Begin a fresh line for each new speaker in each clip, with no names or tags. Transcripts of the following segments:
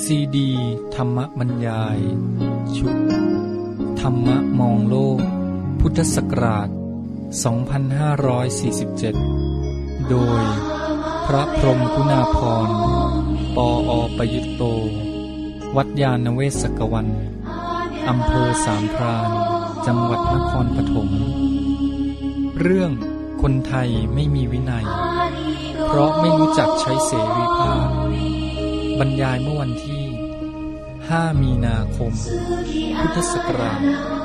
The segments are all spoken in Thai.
ซีดีธรรมบรรยายชุดธรรมะมองโลกพุทธศักราช2547โดยพระพรหมคุณาภรณ์ปอ.ประยุตโตวัดยาณเวศกวันอำเภอสามพรานจังหวัดนครปฐมเรื่องคนไทยไม่มีวินัยเพราะไม่รู้จักใช้เสรีภาพบรรยายเมื่อวันที่5 มีนาคมพุทธศักราช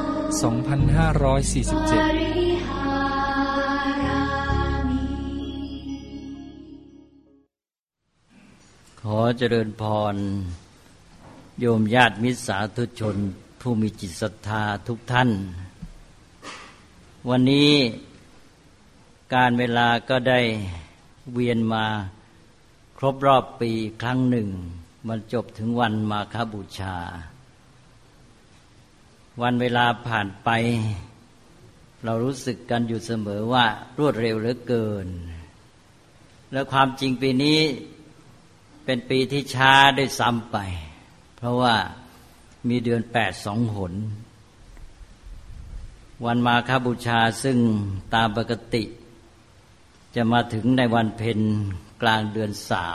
2547
ขอเจริญพรโยมญาติมิตรสาธุชนผู้มีจิตศรัทธาทุกท่านวันนี้การเวลาก็ได้เวียนมาครบรอบปีครั้งหนึ่งมันจบถึงวันมาฆบูชาวันเวลาผ่านไปเรารู้สึกกันอยู่เสมอว่ารวดเร็วเหลือเกินและความจริงปีนี้เป็นปีที่ช้าได้ซ้ำไปเพราะว่ามีเดือน8 2 หนวันมาฆบูชาซึ่งตามปกติจะมาถึงในวันเพ็ญกลางเดือน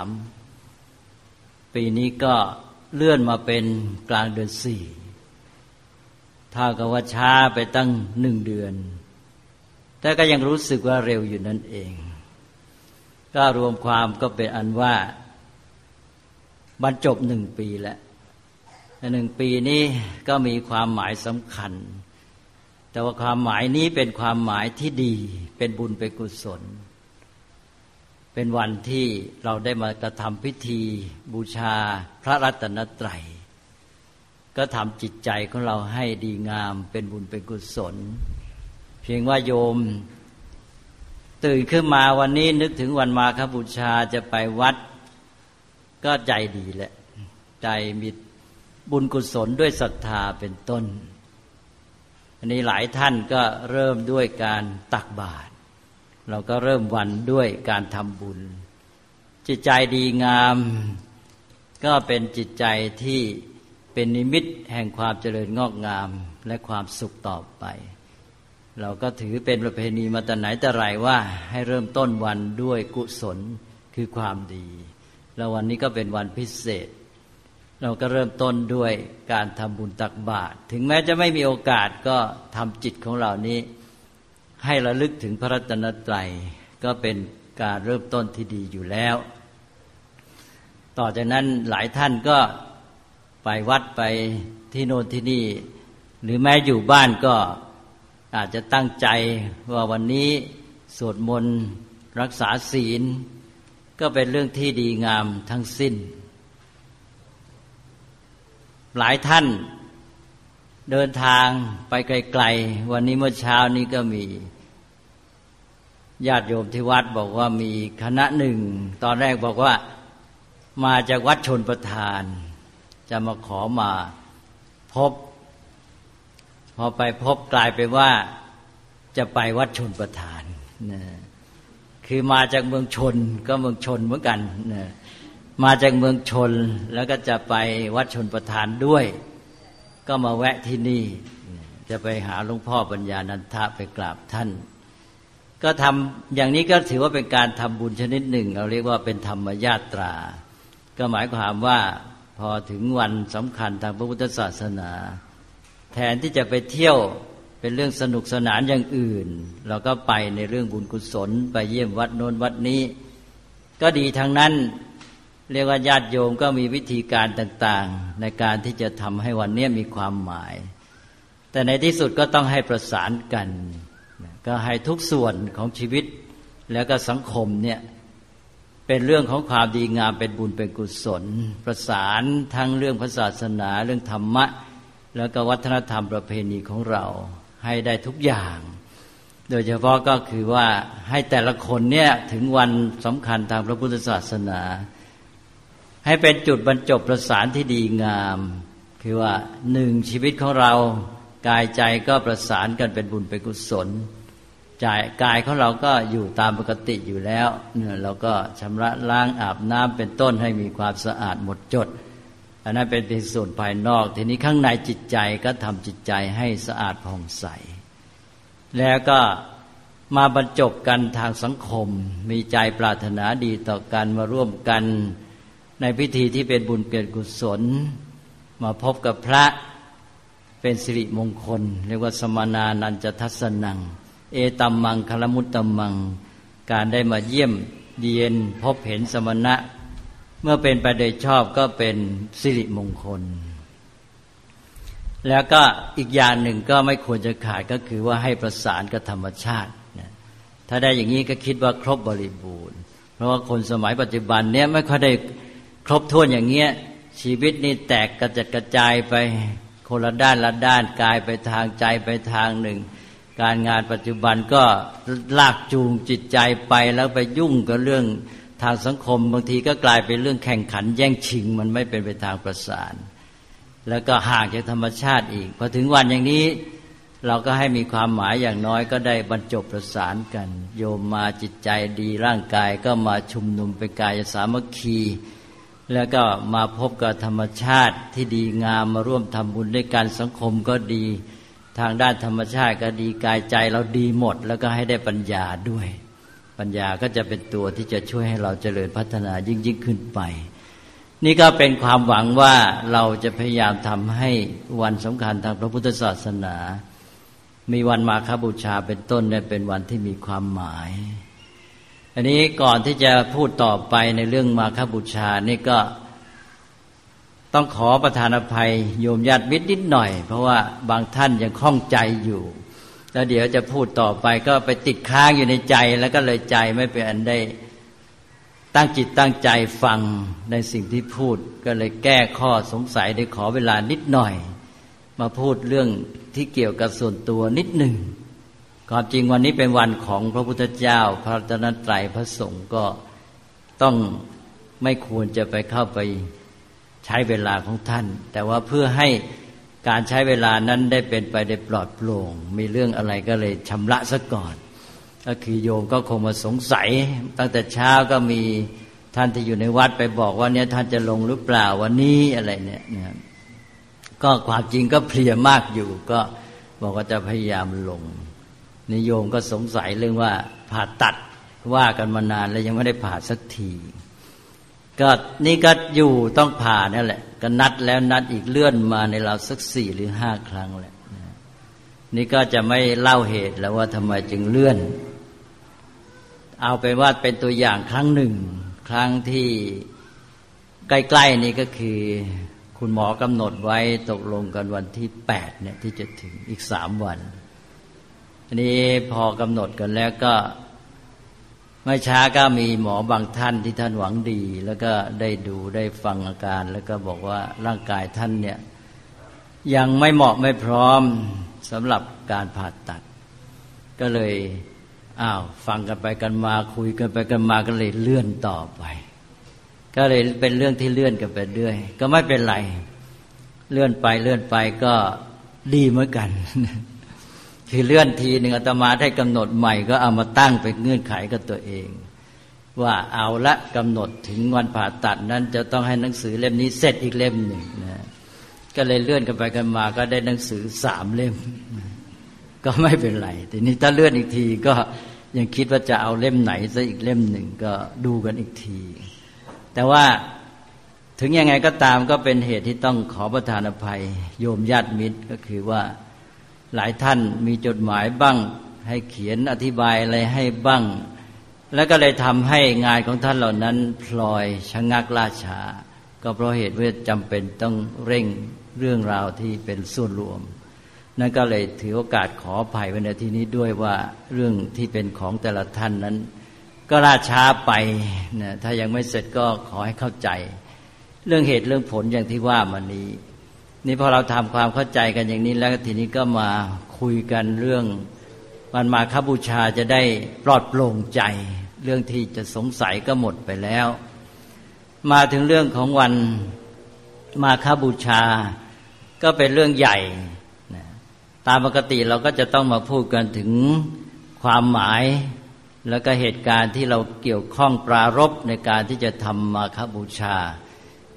3ปีนี้ก็เลื่อนมาเป็นกลางเดือน4เท่ากับว่าช้าไปตั้ง1 เดือนแต่ก็ยังรู้สึกว่าเร็วอยู่นั่นเองก็รวมความก็เป็นอันว่าบรรจบ1 ปีแล้วใน1 ปีนี้ก็มีความหมายสำคัญแต่ว่าความหมายนี้เป็นความหมายที่ดีเป็นบุญเป็นกุศลเป็นวันที่เราได้มากระทำพิธีบูชาพระรัตนตรัยก็ทำจิตใจของเราให้ดีงามเป็นบุญเป็นกุศลเพียงว่าโยมตื่นขึ้นมาวันนี้นึกถึงวันมาฆบูชาจะไปวัดก็ใจดีแหละใจมีบุญกุศลด้วยศรัทธาเป็นต้นอันนี้หลายท่านก็เริ่มด้วยการตักบาตรเราก็เริ่มวันด้วยการทำบุญจิตใจดีงามก็เป็นจิตใจที่เป็นนิมิตแห่งความเจริญงอกงามและความสุขต่อไปเราก็ถือเป็นประเพณีมาแต่ไหนแต่ไรว่าให้เริ่มต้นวันด้วยกุศลคือความดีแล้ววันนี้ก็เป็นวันพิเศษเราก็เริ่มต้นด้วยการทำบุญตักบาตรถึงแม้จะไม่มีโอกาสก็ทำจิตของเรานี้ให้ระลึกถึงพระรัตนตรัยก็เป็นการเริ่มต้นที่ดีอยู่แล้วต่อจากนั้นหลายท่านก็ไปวัดไปที่โน่นที่นี่หรือแม้อยู่บ้านก็อาจจะตั้งใจว่าวันนี้สวดมนต์รักษาศีลก็เป็นเรื่องที่ดีงามทั้งสิ้นหลายท่านเดินทางไปไกลๆวันนี้เมื่อเช้านี้ก็มีญาติโยมที่วัดบอกว่ามีคณะหนึ่งตอนแรกบอกว่ามาจากวัดชลประทานจะมาขอมาพบพอไปพบกลายเป็นว่าจะไปวัดชลประทานนะคือมาจากเมืองชนก็เมืองชนเหมือนกันนะมาจากเมืองชนแล้วก็จะไปวัดชลประทานด้วยก็มาแวะที่นี่จะไปหาหลวงพ่อปัญญานันทะไปกราบท่านก็ทำอย่างนี้ก็ถือว่าเป็นการทำบุญชนิดหนึ่งเราเรียกว่าเป็นธรรมญาตราก็หมายความว่าพอถึงวันสำคัญทางพระพุทธศาสนาแทนที่จะไปเที่ยวเป็นเรื่องสนุกสนานอย่างอื่นเราก็ไปในเรื่องบุญกุศลไปเยี่ยมวัดโน้นวัดนี้ก็ดีทั้งนั้นเรียกว่าญาติโยมก็มีวิธีการต่างๆในการที่จะทำให้วันนี้มีความหมายแต่ในที่สุดก็ต้องให้ประสานกันก็ให้ทุกส่วนของชีวิตแล้วก็สังคมเนี่ยเป็นเรื่องของความดีงามเป็นบุญเป็นกุศลประสานทั้งเรื่องพระศาสนาเรื่องธรรมะแล้วก็วัฒนธรรมประเพณีของเราให้ได้ทุกอย่างโดยเฉพาะก็คือว่าให้แต่ละคนเนี่ยถึงวันสำคัญทางพระพุทธศาสนาให้เป็นจุดบรรจบประสานที่ดีงามคือว่า1ชีวิตของเรากายใจก็ประสานกันเป็นบุญเป็นกุศลใจกายของเราก็อยู่ตามปกติอยู่แล้วเนี่ยเราก็ชำระล้างอาบน้ำเป็นต้นให้มีความสะอาดหมดจดอันนั้นเป็นเพียงส่วนภายนอกทีนี้ข้างในจิตใจก็ทำจิตใจให้สะอาดผ่องใสแล้วก็มาบรรจบกันทางสังคมมีใจปรารถนาดีต่อกันมาร่วมกันในพิธีที่เป็นบุญเกิดกุศลมาพบกับพระเป็นสิริมงคลเรียกว่าสมนานันจทัสสนังเอตัมมังคลมุตตัมมังการได้มาเยี่ยมเยียนพบเห็นสมณะเมื่อเป็นไปโดยชอบก็เป็นสิริมงคลแล้วก็อีกอย่างหนึ่งก็ไม่ควรจะขาดก็คือว่าให้ประสานกับธรรมชาติถ้าได้อย่างนี้ก็คิดว่าครบบริบูรณ์เพราะว่าคนสมัยปัจจุบันเนี้ยไม่ค่อยได้ครบถ้วนอย่างเงี้ยชีวิตนี่แตกกระจัดกระจายไปคนละด้านละด้านกายไปทางใจไปทางหนึ่งการงานปัจจุบันก็ลากจูงจิตใจไปแล้วไปยุ่งกับเรื่องทางสังคมบางทีก็กลายเป็นเรื่องแข่งขันแย่งชิงมันไม่เป็นไปทางประสานแล้วก็ห่างจากธรรมชาติอีกพอถึงวันอย่างนี้เราก็ให้มีความหมายอย่างน้อยก็ได้บรรจบประสานกันโยมมาจิตใจดีร่างกายก็มาชุมนุมเป็นกายสามัคคีแล้วก็มาพบกับธรรมชาติที่ดีงามมาร่วมทำบุญด้วยกันสังคมก็ดีทางด้านธรรมชาติก็ดีกายใจเราดีหมดแล้วก็ให้ได้ปัญญาด้วยปัญญาก็จะเป็นตัวที่จะช่วยให้เราเจริญพัฒนายิ่งขึ้นไปนี่ก็เป็นความหวังว่าเราจะพยายามทำให้วันสำคัญทางพระพุทธศาสนามีวันมาฆบูชาเป็นต้นเนี่ยเป็นวันที่มีความหมายอันนี้ก่อนที่จะพูดต่อไปในเรื่องมาฆบูชานี่ก็ต้องขอประทานอภัยโยมญาติมิตรนิดหน่อยเพราะว่าบางท่านยังข้องใจอยู่แล้วเดี๋ยวจะพูดต่อไปก็ไปติดค้างอยู่ในใจแล้วก็เลยใจไม่เป็นอันได้ตั้งจิตตั้งใจฟังในสิ่งที่พูดก็เลยแก้ข้อสงสัยได้ขอเวลานิดหน่อยมาพูดเรื่องที่เกี่ยวกับส่วนตัวนิดหนึ่งความจริงวันนี้เป็นวันของพระพุทธเจ้าพระรัตนตรัยพระสงฆ์ก็ต้องไม่ควรจะไปเข้าไปใช้เวลาของท่านแต่ว่าเพื่อให้การใช้เวลานั้นได้เป็นไปได้ปลอดโปร่งมีเรื่องอะไรก็เลยชำระซะก่อนก็คือโยมก็คงมาสงสัยตั้งแต่เช้าก็มีท่านที่อยู่ในวัดไปบอกว่าเนี่ยท่านจะลงหรือเปล่าวันนี้อะไรเนี่ยก็ความจริงก็เพลียมากอยู่ก็บอกว่าจะพยายามลงนิโยมก็สงสัยเรื่องว่าผ่าตัดว่ากันมานานแล้วยังไม่ได้ผ่าสักทีก็นี่ก็อยู่ต้องผ่านั่นแหละก็นัดแล้วนัดอีกเลื่อนมาในเราสัก4 หรือ 5 ครั้งแหละนี่ก็จะไม่เล่าเหตุแล้วว่าทำไมจึงเลื่อนเอาเป็นว่าเป็นตัวอย่างครั้งหนึ่งครั้งที่ใกล้ๆนี่ก็คือคุณหมอกำหนดไว้ตกลงกันวันที่8เนี่ยที่จะถึงอีก3 วันอันนี้พอกำหนดกันแล้วก็ไม่ช้าก็มีหมอบางท่านที่ท่านหวังดีแล้วก็ได้ดูได้ฟังอาการแล้วก็บอกว่าร่างกายท่านเนี่ยยังไม่เหมาะไม่พร้อมสำหรับการผ่าตัดก็เลยฟังกันไปกันมาคุยกันไปกันมาก็เลยเลื่อนต่อไปก็เลยเป็นเรื่องที่เลื่อนกันไปเรื่อยก็ไม่เป็นไรเลื่อนไปก็ดีเหมือนกันคือเลื่อนทีหนึ่งอาตมาได้กำหนดใหม่ก็เอามาตั้งเป็นเงื่อนไขกับตัวเองว่าเอาละกำหนดถึงวันผ่าตัดนั้นจะต้องให้หนังสือเล่มนี้เสร็จอีกเล่มหนึ่งนะก็เลยเลื่อนกันไปกันมาก็ได้หนังสือ3 เล่มก็ไม่เป็นไรทีนี้ถ้าเลื่อนอีกทีก็ยังคิดว่าจะเอาเล่มไหนซะอีกเล่มหนึ่งก็ดูกันอีกทีแต่ว่าถึงยังไงก็ตามก็เป็นเหตุที่ต้องขอประทานอภัยโยมญาติมิตรก็คือว่าหลายท่านมีจดหมายบ้างให้เขียนอธิบายอะไรให้บ้างแล้วก็เลยทำให้งานของท่านเหล่านั้นพลอยชะงักล่าช้าก็เพราะเหตุว่าจำเป็นต้องเร่งเรื่องราวที่เป็นส่วนรวมนั่นก็เลยถือโอกาสขออภัยไว้ในที่นี้ด้วยว่าเรื่องที่เป็นของแต่ละท่านนั้นก็ล่าช้าไปนะถ้ายังไม่เสร็จก็ขอให้เข้าใจเรื่องเหตุเรื่องผลอย่างที่ว่ามานี้นี่พอเราทำความเข้าใจกันอย่างนี้แล้วทีนี้ก็มาคุยกันเรื่องวันมาฆบูชาจะได้ปลอดโปร่งใจเรื่องที่จะสงสัยก็หมดไปแล้วมาถึงเรื่องของวันมาฆบูชาก็เป็นเรื่องใหญ่ตามปกติเราก็จะต้องมาพูดกันถึงความหมายแล้วก็เหตุการณ์ที่เราเกี่ยวข้องปรารภในการที่จะทำมาฆบูชา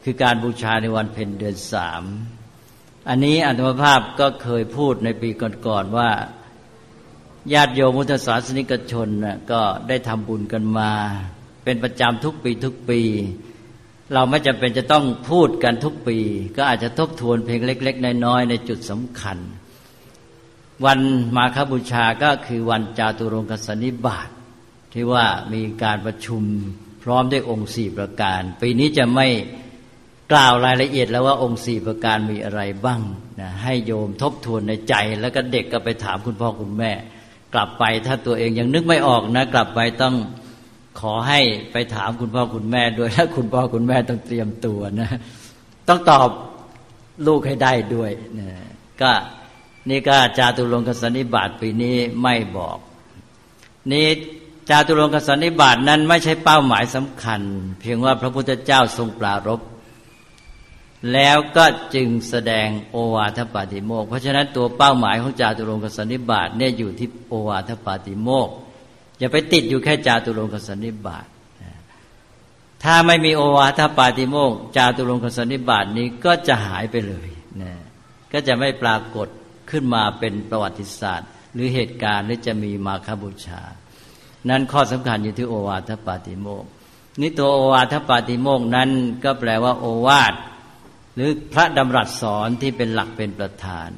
คือการบูชาในวันเพ็ญเดือน3อันนี้อาตมาภาพก็เคยพูดในปีก่อนๆว่าญาติโยมพุทธศาสนิกชนก็ได้ทำบุญกันมาเป็นประจำทุกปีเราไม่จำเป็นจะต้องพูดกันทุกปีก็อาจจะทบทวนเพียงเล็กๆน้อยๆในจุดสำคัญวันมาฆบูชาก็คือวันจาตุรงคสันนิบาตที่ว่ามีการประชุมพร้อมด้วยองค์4ประการปีนี้จะไม่กล่าวรายละเอียดแล้วว่าองค์4ประการมีอะไรบ้างนะให้โยมทบทวนในใจแล้วก็เด็กก็ไปถามคุณพ่อคุณแม่กลับไปถ้าตัวเองยังนึกไม่ออกนะกลับไปต้องขอให้ไปถามคุณพ่อคุณแม่ด้วยและคุณพ่อคุณแม่ต้องเตรียมตัวนะต้องตอบลูกให้ได้ด้วยนะก็นี่ก็จาตุรงคสันนิบาตปีนี้ไม่บอกนี่จาตุรงคสันนิบาตนั้นไม่ใช่เป้าหมายสำคัญเพียงว่าพระพุทธเจ้าทรงปรารภแล้วก็จึงแสดงโอวาทปาติโมกข์เพราะฉะนั้นตัวเป้าหมายของจาตุรงคสันนิบาตเนี่ยอยู่ที่โอวาทปาติโมกข์อย่าไปติดอยู่แค่จาตุรงคสันนิบาตถ้าไม่มีโอวาทปาติโมกข์จาตุรงคสันนิบาตนี้ก็จะหายไปเลยนะก็จะไม่ปรากฏขึ้นมาเป็นประวัติศาสตร์หรือเหตุการณ์หรือจะมีมาฆบูชานั้นข้อสำคัญอยู่ที่โอวาทปาติโมกข์นี่ตัวโอวาทปาติโมกข์นั้นก็แปลว่าโอวาทหรือพระดำรัสสอนที่เป็นหลักเป็นประธาน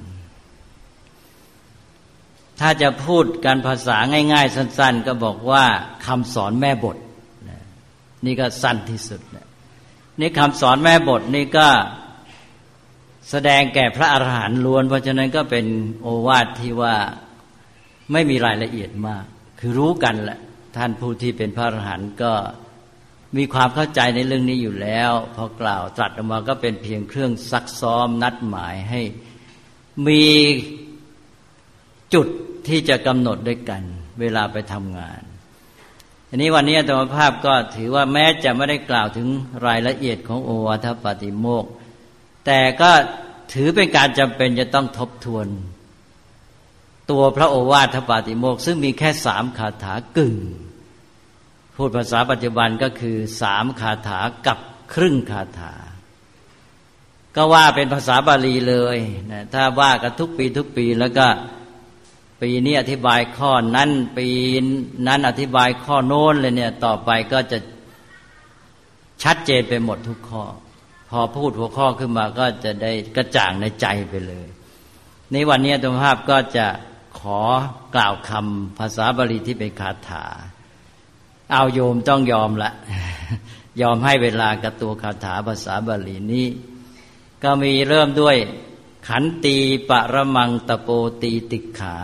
ถ้าจะพูดกันภาษาง่ายๆสั้นๆก็บอกว่าคำสอนแม่บทนี่ก็สั้นที่สุดนี่คำสอนแม่บทนี่ก็แสดงแก่พระอรหันต์ล้วนเพราะฉะนั้นก็เป็นโอวาทที่ว่าไม่มีรายละเอียดมากคือรู้กันแหละท่านผู้ที่เป็นพระอรหันต์ก็มีความเข้าใจในเรื่องนี้อยู่แล้วพอกล่าวตรัสออกมาก็เป็นเพียงเครื่องซักซ้อมนัดหมายให้มีจุดที่จะกำหนดด้วยกันเวลาไปทำงานอันนี้วันนี้อาตมาภาพก็ถือว่าแม้จะไม่ได้กล่าวถึงรายละเอียดของโอวาทปาติโมกข์แต่ก็ถือเป็นการจำเป็นจะต้องทบทวนตัวพระโอวาทปาติโมกข์ซึ่งมีแค่3คาถากึ่งพูดภาษาปัจจุบันก็คือ3คาถากับครึ่งคาถาก็ว่าเป็นภาษาบาลีเลยนะถ้าว่ากันทุกปีแล้วก็ปีนี้อธิบายข้อนั้นปีนั้นอธิบายข้อโน้นเลยเนี่ยต่อไปก็จะชัดเจนไปหมดทุกข้อพอพูดหัวข้อขึ้นมาก็จะได้กระจ่างในใจไปเลยในวันนี้อาตมาภาพก็จะขอกล่าวคำภาษาบาลีที่เป็นคาถาเอาโยมต้องยอมละยอมให้เวลากับตัวคาถาภาษาบาลีนี้ก็มีเริ่มด้วยขันตีปรมังตโปตีติขา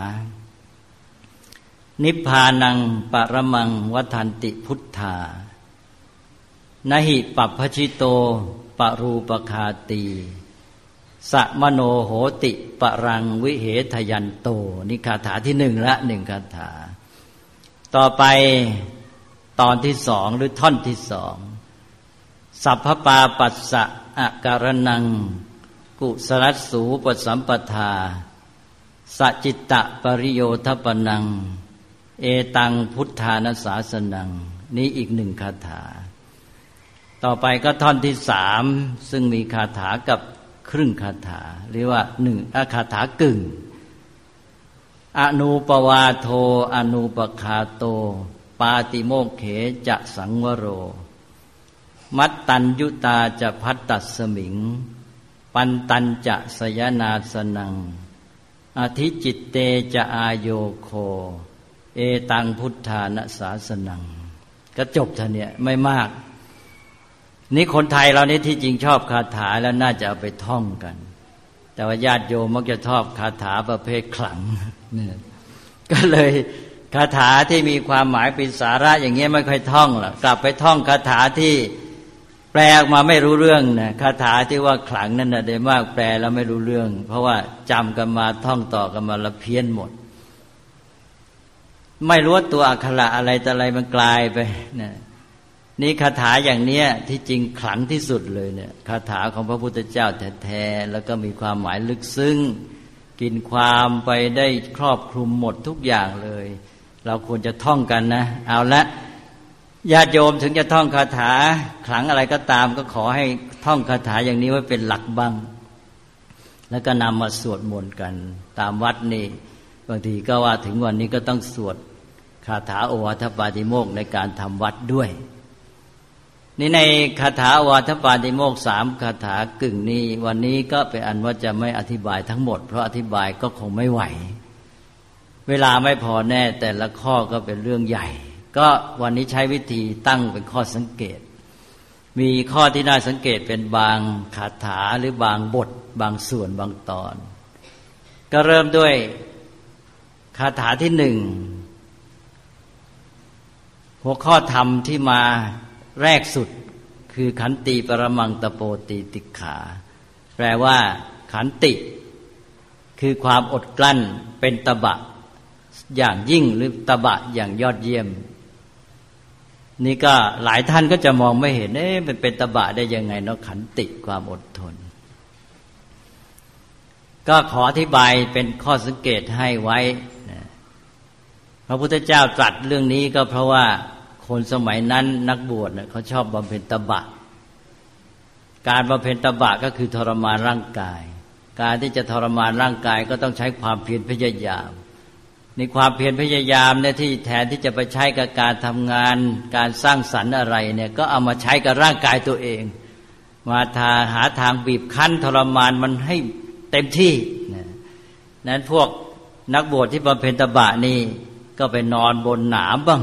นิพพานังปรมังวัฏันติพุทธานหิปัปพชิโตปรูปคาตีสะมโนโหติปรังวิเหทยันโตนี่คาถาที่1ละ1คาถาต่อไปตอนที่2หรือท่อนที่2สัพพปาปัสสะอาการนังกุสลัสสูปสัมปทาสัจจิตตปริโยทปนังเอตังพุทธานาสาสนังนี้อีก1คาถาต่อไปก็ท่อนที่3ซึ่งมีคาถากับครึ่งคาถาเรียกว่า1คาถากึ่งอนูปวาโทอนูปคาโตปาติโมกเขจะสังวโรมัตตัญยุตาจะพัตตัสมิงปันตัญจะสยนาสนังอธิจิตเตจะอายโยโคเอตังพุทธานาสาสนังก็จบเท่านี้ไม่มากนี่คนไทยเรานี่ที่จริงชอบคาถาแล้วน่าจะเอาไปท่องกันแต่ว่าญาติโยมมักจะชอบคาถาประเภทขลังเนี่ยก็เลยคาถาที่มีความหมายเป็นสาระอย่างเงี้ยไม่ค่อยท่องหรอกกลับไปท่องคาถาที่แปลออกมาไม่รู้เรื่องนะคาถาที่ว่าขลังนั่นน่ะโดยมากแปลแล้วไม่รู้เรื่องเพราะว่าจำกันมาท่องต่อกันมาละเพี้ยนหมดไม่รู้ตัวอักขระอะไรแต่อะไรมันกลายไปนะนี่คาถาอย่างเนี้ยที่จริงขลังที่สุดเลยเนี่ยคาถาของพระพุทธเจ้าแท้ๆแล้วก็มีความหมายลึกซึ้งกินความไปได้ครอบคลุมหมดทุกอย่างเลยเราควรจะท่องกันนะเอาละญาติโยมถึงจะท่องคาถาขลังอะไรก็ตามก็ขอให้ท่องคาถาอย่างนี้ไว้เป็นหลักบ้างแล้วก็นำมาสวดมนต์กันตามวัดนี่บางทีก็ว่าถึงวันนี้ก็ต้องสวดคาถาโอวาทปาติโมกข์ในการทำวัดด้วยนี่ในคาถาโอวาทปาติโมกข์3คาถากึ่งนี้วันนี้ก็เป็นอันว่าจะไม่อธิบายทั้งหมดเพราะอธิบายก็คงไม่ไหวเวลาไม่พอแน่แต่ละข้อก็เป็นเรื่องใหญ่ก็วันนี้ใช้วิธีตั้งเป็นข้อสังเกตมีข้อที่น่าสังเกตเป็นบางคาถาหรือบางบทบางส่วนบางตอนก็เริ่มด้วยคาถาที่1หัวข้อธรรมที่มาแรกสุดคือขันติปรมังตโปติติขาแปลว่าขันติคือความอดกลั้นเป็นตบะอย่างยิ่งหรือตบะอย่างยอดเยี่ยมนี่ก็หลายท่านก็จะมองไม่เห็นมันเป็นตบะได้ยังไงเนาะขันติความอดทนก็ขออธิบายเป็นข้อสังเกตให้ไว้พระพุทธเจ้าตรัสเรื่องนี้ก็เพราะว่าคนสมัยนั้นนักบวชเขาชอบบำเพ็ญตบะการบำเพ็ญตบะก็คือทรมานร่างกายการที่จะทรมานร่างกายก็ต้องใช้ความเพียรพยายามในความเพียรพยายามเนี่ยที่แทนที่จะไปใช้กับการทำงานการสร้างสรรค์อะไรเนี่ยก็เอามาใช้กับร่างกายตัวเองมาหาทางบีบคั้นทรมานมันให้เต็มที่นั้นพวกนักบวชที่บำเพ็ญตบะนี่ก็ไปนอนบนหนามบ้าง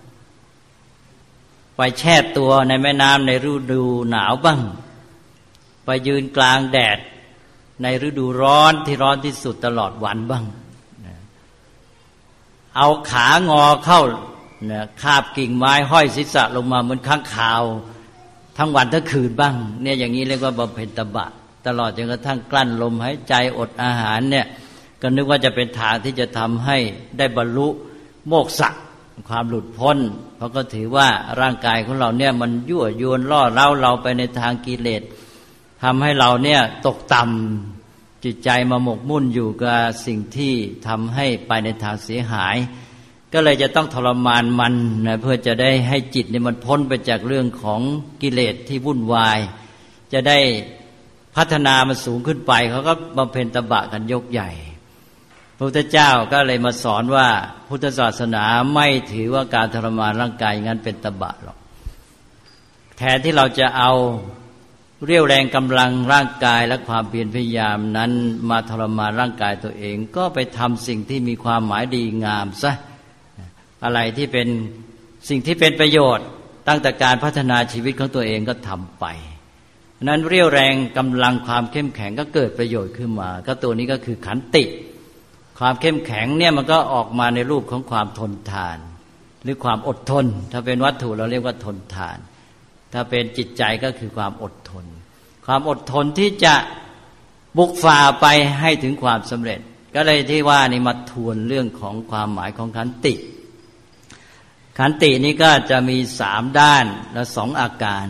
ไปแช่ตัวในแม่น้ำในฤดูหนาวบ้างไปยืนกลางแดดในฤดูร้อนที่ร้อนที่สุดตลอดวันบ้างเอาขางอเข้าคาบกิ่งไม้ห้อยศีรษะลงมาเหมือนข้างคาวทั้งวันทั้งคืนบ้างเนี่ยอย่างนี้เรียกว่าบำเพ็ญตบะตลอดจนกระทั่งกลั้นลมหายใจอดอาหารเนี่ยก็นึกว่าจะเป็นทางที่จะทำให้ได้บรรลุโมกขะความหลุดพ้นเพราะก็ถือว่าร่างกายของเราเนี่ยมันยั่วยวนล่อเร้าเราไปในทางกิเลสทำให้เราเนี่ยตกต่ำจิตใจมาหมกมุ่นอยู่กับสิ่งที่ทำให้ไปในทางเสียหายก็เลยจะต้องทรมานมันนะเพื่อจะได้ให้จิตเนี่ยมันพ้นไปจากเรื่องของกิเลสที่วุ่นวายจะได้พัฒนามันสูงขึ้นไปเขาก็บำเพ็ญตบะกันยกใหญ่พระพุทธเจ้าก็เลยมาสอนว่าพุทธศาสนาไม่ถือว่าการทรมานร่างกายงั้นเป็นตบะหรอกแทนที่เราจะเอาเรี่ยวแรงกำลังร่างกายและความเพียรพยายามนั้นมาทรมานร่างกายตัวเองก็ไปทำสิ่งที่มีความหมายดีงามซะอะไรที่เป็นสิ่งที่เป็นประโยชน์ตั้งแต่การพัฒนาชีวิตของตัวเองก็ทำไปนั้นเรี่ยวแรงกำลังความเข้มแข็งก็เกิดประโยชน์ขึ้นมาก็ตัวนี้ก็คือขันติความเข้มแข็งเนี่ยมันก็ออกมาในรูปของความทนทานหรือความอดทนถ้าเป็นวัตถุเราเรียกว่าทนทานถ้าเป็นจิตใจก็คือความอดทนความอดทนที่จะบุกฝ่าไปให้ถึงความสำเร็จก็เลยที่ว่านี่มาทวนเรื่องของความหมายของขันติขันตินี้ก็จะมี3ด้านและ2อาการ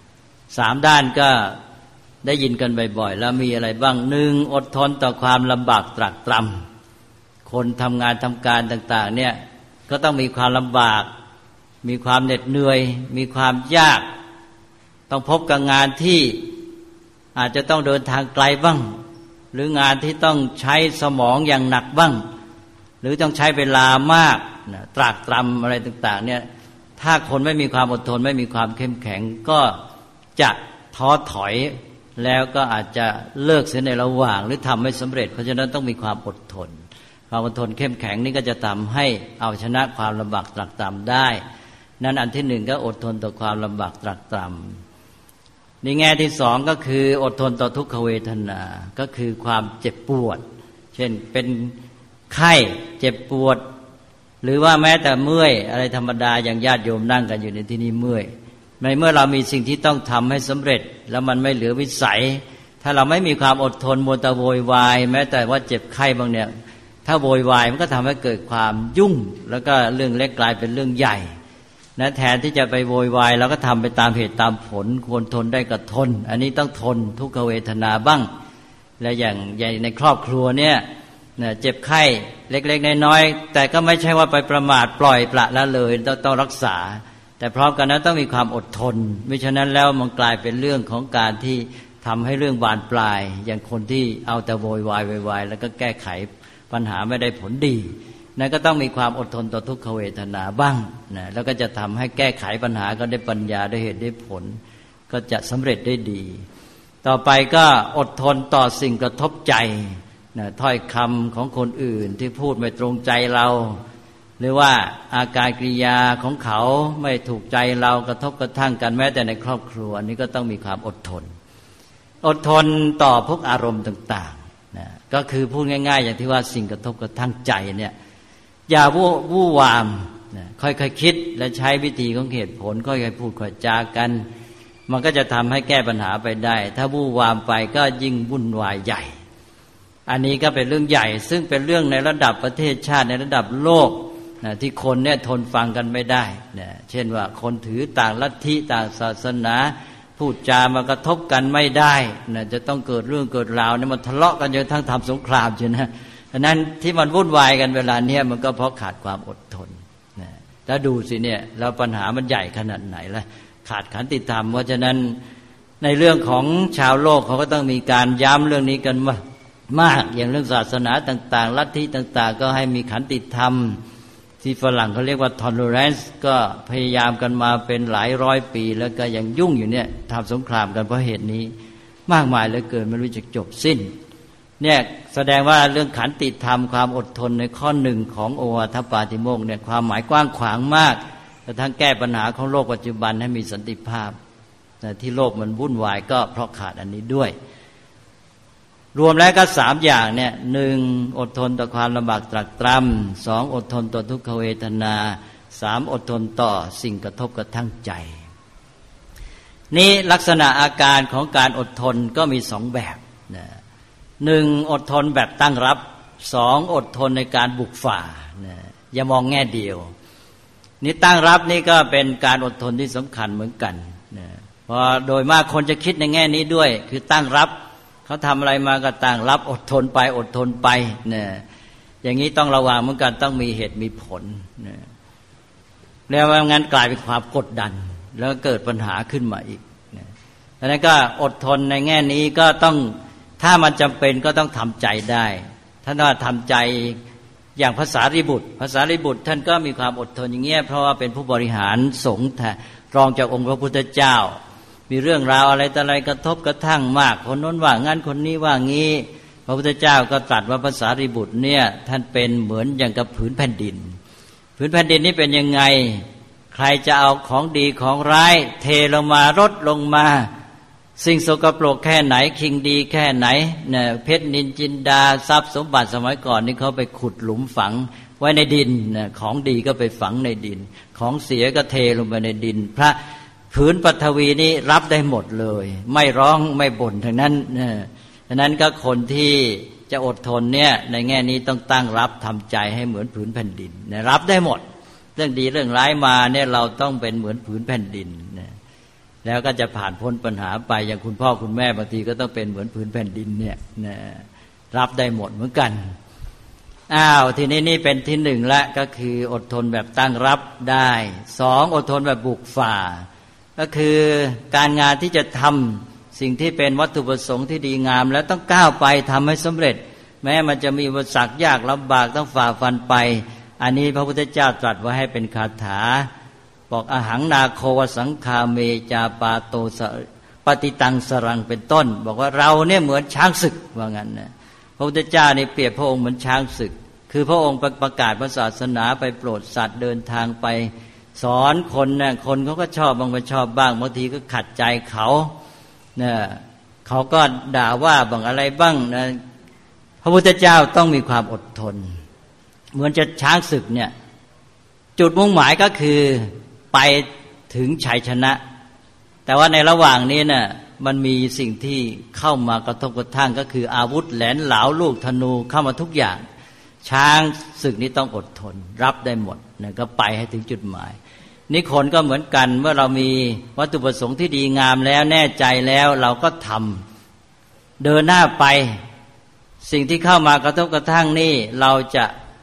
3ด้านก็ได้ยินกันบ่อยๆแล้วมีอะไรบ้าง1อดทนต่อความลำบากตรากตรำคนทำงานทำการต่างๆเนี่ยก็ต้องมีความลำบากมีความเหน็ดเหนื่อยมีความยากต้องพบกับงานที่อาจจะต้องเดินทางไกลบ้างหรืองานที่ต้องใช้สมองอย่างหนักบ้างหรือต้องใช้เวลามากตรากตรำอะไรต่างๆเนี่ยถ้าคนไม่มีความอดทนไม่มีความเข้มแข็งก็จะท้อถอยแล้วก็อาจจะเลิกเสียในระหว่างหรือทำไม่สำเร็จเพราะฉะนั้นต้องมีความอดทนความอดทนเข้มแข็งนี่ก็จะทำให้เอาชนะความลำบากตรากตรำได้นั่นอันที่1ก็อดทนต่อความลำบากตรากตรำในแง่ที่2ก็คืออดทนต่อทุกขเวทนาก็คือความเจ็บปวดเช่นเป็นไข้เจ็บปวดหรือว่าแม้แต่เมื่อยอะไรธรรมดาอย่างญาติโยมนั่งกันอยู่ในที่นี้เมื่อยในเมื่อเรามีสิ่งที่ต้องทำให้สำเร็จแล้วมันไม่เหลือวิสัยถ้าเราไม่มีความอดทนมัวแต่โวยวายแม้แต่ว่าเจ็บไข้บางเนี่ยถ้าโวยวายมันก็ทำให้เกิดความยุ่งแล้วก็เรื่องเล็กกลายเป็นเรื่องใหญ่นะแทนที่จะไปโวยวายเราก็ทำไปตามเหตุตามผลควรทนได้ก็ทนอันนี้ต้องทนทุกขเวทนาบ้างและอย่างในครอบครัวเนี่ยเจ็บไข้เล็กๆน้อยๆแต่ก็ไม่ใช่ว่าไปประมาทปล่อยปละละเลยต้องรักษาแต่พร้อมกันนั้นต้องมีความอดทนไม่ฉะนั้นแล้วมันกลายเป็นเรื่องของการที่ทำให้เรื่องบานปลายอย่างคนที่เอาแต่โวยวายแล้วก็แก้ไขปัญหาไม่ได้ผลดีนั่นก็ต้องมีความอดทนต่อทุกขเวทนาบ้างนะแล้วก็จะทำให้แก้ไขปัญหาก็ได้ปัญญาได้เหตุได้ผลก็จะสำเร็จได้ดีต่อไปก็อดทนต่อสิ่งกระทบใจนะถ้อยคำของคนอื่นที่พูดไม่ตรงใจเราหรือว่าอาการกริยาของเขาไม่ถูกใจเรากระทบกระทั่งกันแม้แต่ในครอบครัวอันนี้ก็ต้องมีความอดทนต่อพวกอารมณ์ต่างๆนะก็คือพูดง่ายๆอย่างที่ว่าสิ่งกระทบกระทั่งใจเนี่ยอย่าวู่วามนะค่อยๆคิดและใช้วิธีของเหตุผลค่อยๆพูดค่อยจากันมันก็จะทำให้แก้ปัญหาไปได้ถ้าวู่วามไปก็ยิ่งวุ่นวายใหญ่อันนี้ก็เป็นเรื่องใหญ่ซึ่งเป็นเรื่องในระดับประเทศชาติในระดับโลกนะที่คนเนี่ยทนฟังกันไม่ได้นะเช่นว่าคนถือต่างลัทธิต่างศาสนาพูดจามากระทบกันไม่ได้นะจะต้องเกิดเรื่องเกิดราวเนี่ยมันทะเลาะกันจนทั้งทำสงครามใช่ไหมฉะนั้นที่มันวุ่นวายกันเวลาเนี้ยมันก็เพราะขาดความอดทนนะแล้วดูสิเนี่ยแล้วปัญหามันใหญ่ขนาดไหนล่ะขาดขันติธรรมเพราะฉะนั้นในเรื่องของชาวโลกเขาก็ต้องมีการย้ำเรื่องนี้กันมากอย่างเรื่องศาสนาต่างๆลัทธิต่างๆก็ให้มีขันติธรรมที่ฝรั่งเขาเรียกว่า tolerance ก็พยายามกันมาเป็นหลายร้อยปีแล้วก็ยังยุ่งอยู่เนี่ยทำสงครามกันเพราะเหตุนี้มากมายเหลือเกินไม่รู้จะจบสิ้นเนี่ยแสดงว่าเรื่องขันติธรรมความอดทนในข้อหนึ่งของโอวาทปาติโมกข์เนี่ยความหมายกว้างขวางมากแต่ทั้งแก้ปัญหาของโลกปัจจุบันให้มีสันติภาพแต่ที่โลกมันวุ่นวายก็เพราะขาดอันนี้ด้วยรวมแล้วก็3อย่างเนี่ย1อดทนต่อความลำบากตรากตรำ2อดทนต่อทุกขเวทนา3อดทนต่อสิ่งกระทบกระทั่งใจนี้ลักษณะอาการของการอดทนก็มี2แบบนะ1อดทนแบบตั้งรับ2อดทนในการบุกฝ่านะอย่ามองแง่เดียวนี่ตั้งรับนี่ก็เป็นการอดทนที่สำคัญเหมือนกันนะเพราะโดยมากคนจะคิดในแง่นี้ด้วยคือตั้งรับเขาทำอะไรมาก็ตั้งรับอดทนไปเนี่ยอย่างนี้ต้องระวังเหมือนกันต้องมีเหตุมีผลเนี่ยแล้วไม่งั้นกลายเป็นความกดดันแล้วเกิดปัญหาขึ้นมาอีกเนี่ยดังนั้นก็อดทนในแง่นี้ก็ต้องถ้ามันจำเป็นก็ต้องทำใจได้ท่านว่าทำใจอย่างภาษาริบุตรท่านก็มีความอดทนอย่างเงี้ยเพราะว่าเป็นผู้บริหารสงฆ์รองจากองค์พระพุทธเจ้ามีเรื่องราวอะไรต่ออะไรกระทบกระทั่งมากคนโน้นว่างั้นคนนี้ว่างี้พระพุทธเจ้าก็ตรัสว่าภาษาริบุตรเนี่ยท่านเป็นเหมือนอย่างกับผืนแผ่นดินนี้เป็นยังไงใครจะเอาของดีของร้ายเทลงมารดลงมาสิ่งสกปรกแค่ไหนคิงดีแค่ไหนเนี่ยเพชรนินจินดาทรัพย์สมบัติสมัยก่อนนี่เขาไปขุดหลุมฝังไว้ในดินเนี่ยของดีก็ไปฝังในดินของเสียก็เทลงไปในดินพระผืนปฐวีนี้รับได้หมดเลยไม่ร้องไม่บ่นทั้งนั้นฉะนั้นก็คนที่จะอดทนเนี่ยในแง่นี้ต้องตั้งรับทำใจให้เหมือนผืนแผ่นดินเนี่ยรับได้หมดเรื่องดีเรื่องร้ายมาเนี่ยเราต้องเป็นเหมือนผืนแผ่นดินเนี่ยแล้วก็จะผ่านพ้นปัญหาไปอย่างคุณพ่อคุณแม่บางทีก็ต้องเป็นเหมือนผืนแผ่นดินเนี่ยรับได้หมดเหมือนกันทีนี้นี่เป็นที่1ละก็คืออดทนแบบตั้งรับได้2อดทนแบบบุกฝ่าก็คือการงานที่จะทำสิ่งที่เป็นวัตถุประสงค์ที่ดีงามแล้วต้องก้าวไปทำให้สำเร็จแม้มันจะมีอุปสรรคยากลำบากต้องฝ่าฟันไปอันนี้พระพุทธเจ้าตรัสไว้ให้เป็นคาถาบอกอหังนาโควสังคาเมจาปาโตปฏิตังสรังเป็นต้นบอกว่าเราเนี่ยเหมือนช้างศึกว่างั้นนะพระพุทธเจ้านี่เปรียบพระองค์เหมือนช้างศึกคือพระองค์ประกาศศาสนาไปโปรดสัตว์เดินทางไปสอนคนเนี่ยคนเขาก็ชอบบางไม่ชอบบ้างบางทีก็ขัดใจเขาเนี่ยเขาก็ด่าว่าบางอะไรบ้างนะพระพุทธเจ้าต้องมีความอดทนเหมือนจะช้างศึกเนี่ยจุดมุ่งหมายก็คือไปถึงชัยชนะแต่ว่าในระหว่างนี้น่ะมันมีสิ่งที่เข้ามากระทบกระทั่งก็คืออาวุธแหลมเหลาลูกธนูเข้ามาทุกอย่างช้างศึกนี้ต้องอดทนรับได้หมดนะก็ไปให้ถึงจุดหมายนี่คนก็เหมือนกันเมื่อเรามีวัตถุประสงค์ที่ดีงามแล้วแน่ใจแล้วเราก็ทำเดินหน้าไปสิ่งที่เข้ามากระทบกระทั่งนี่เราจะ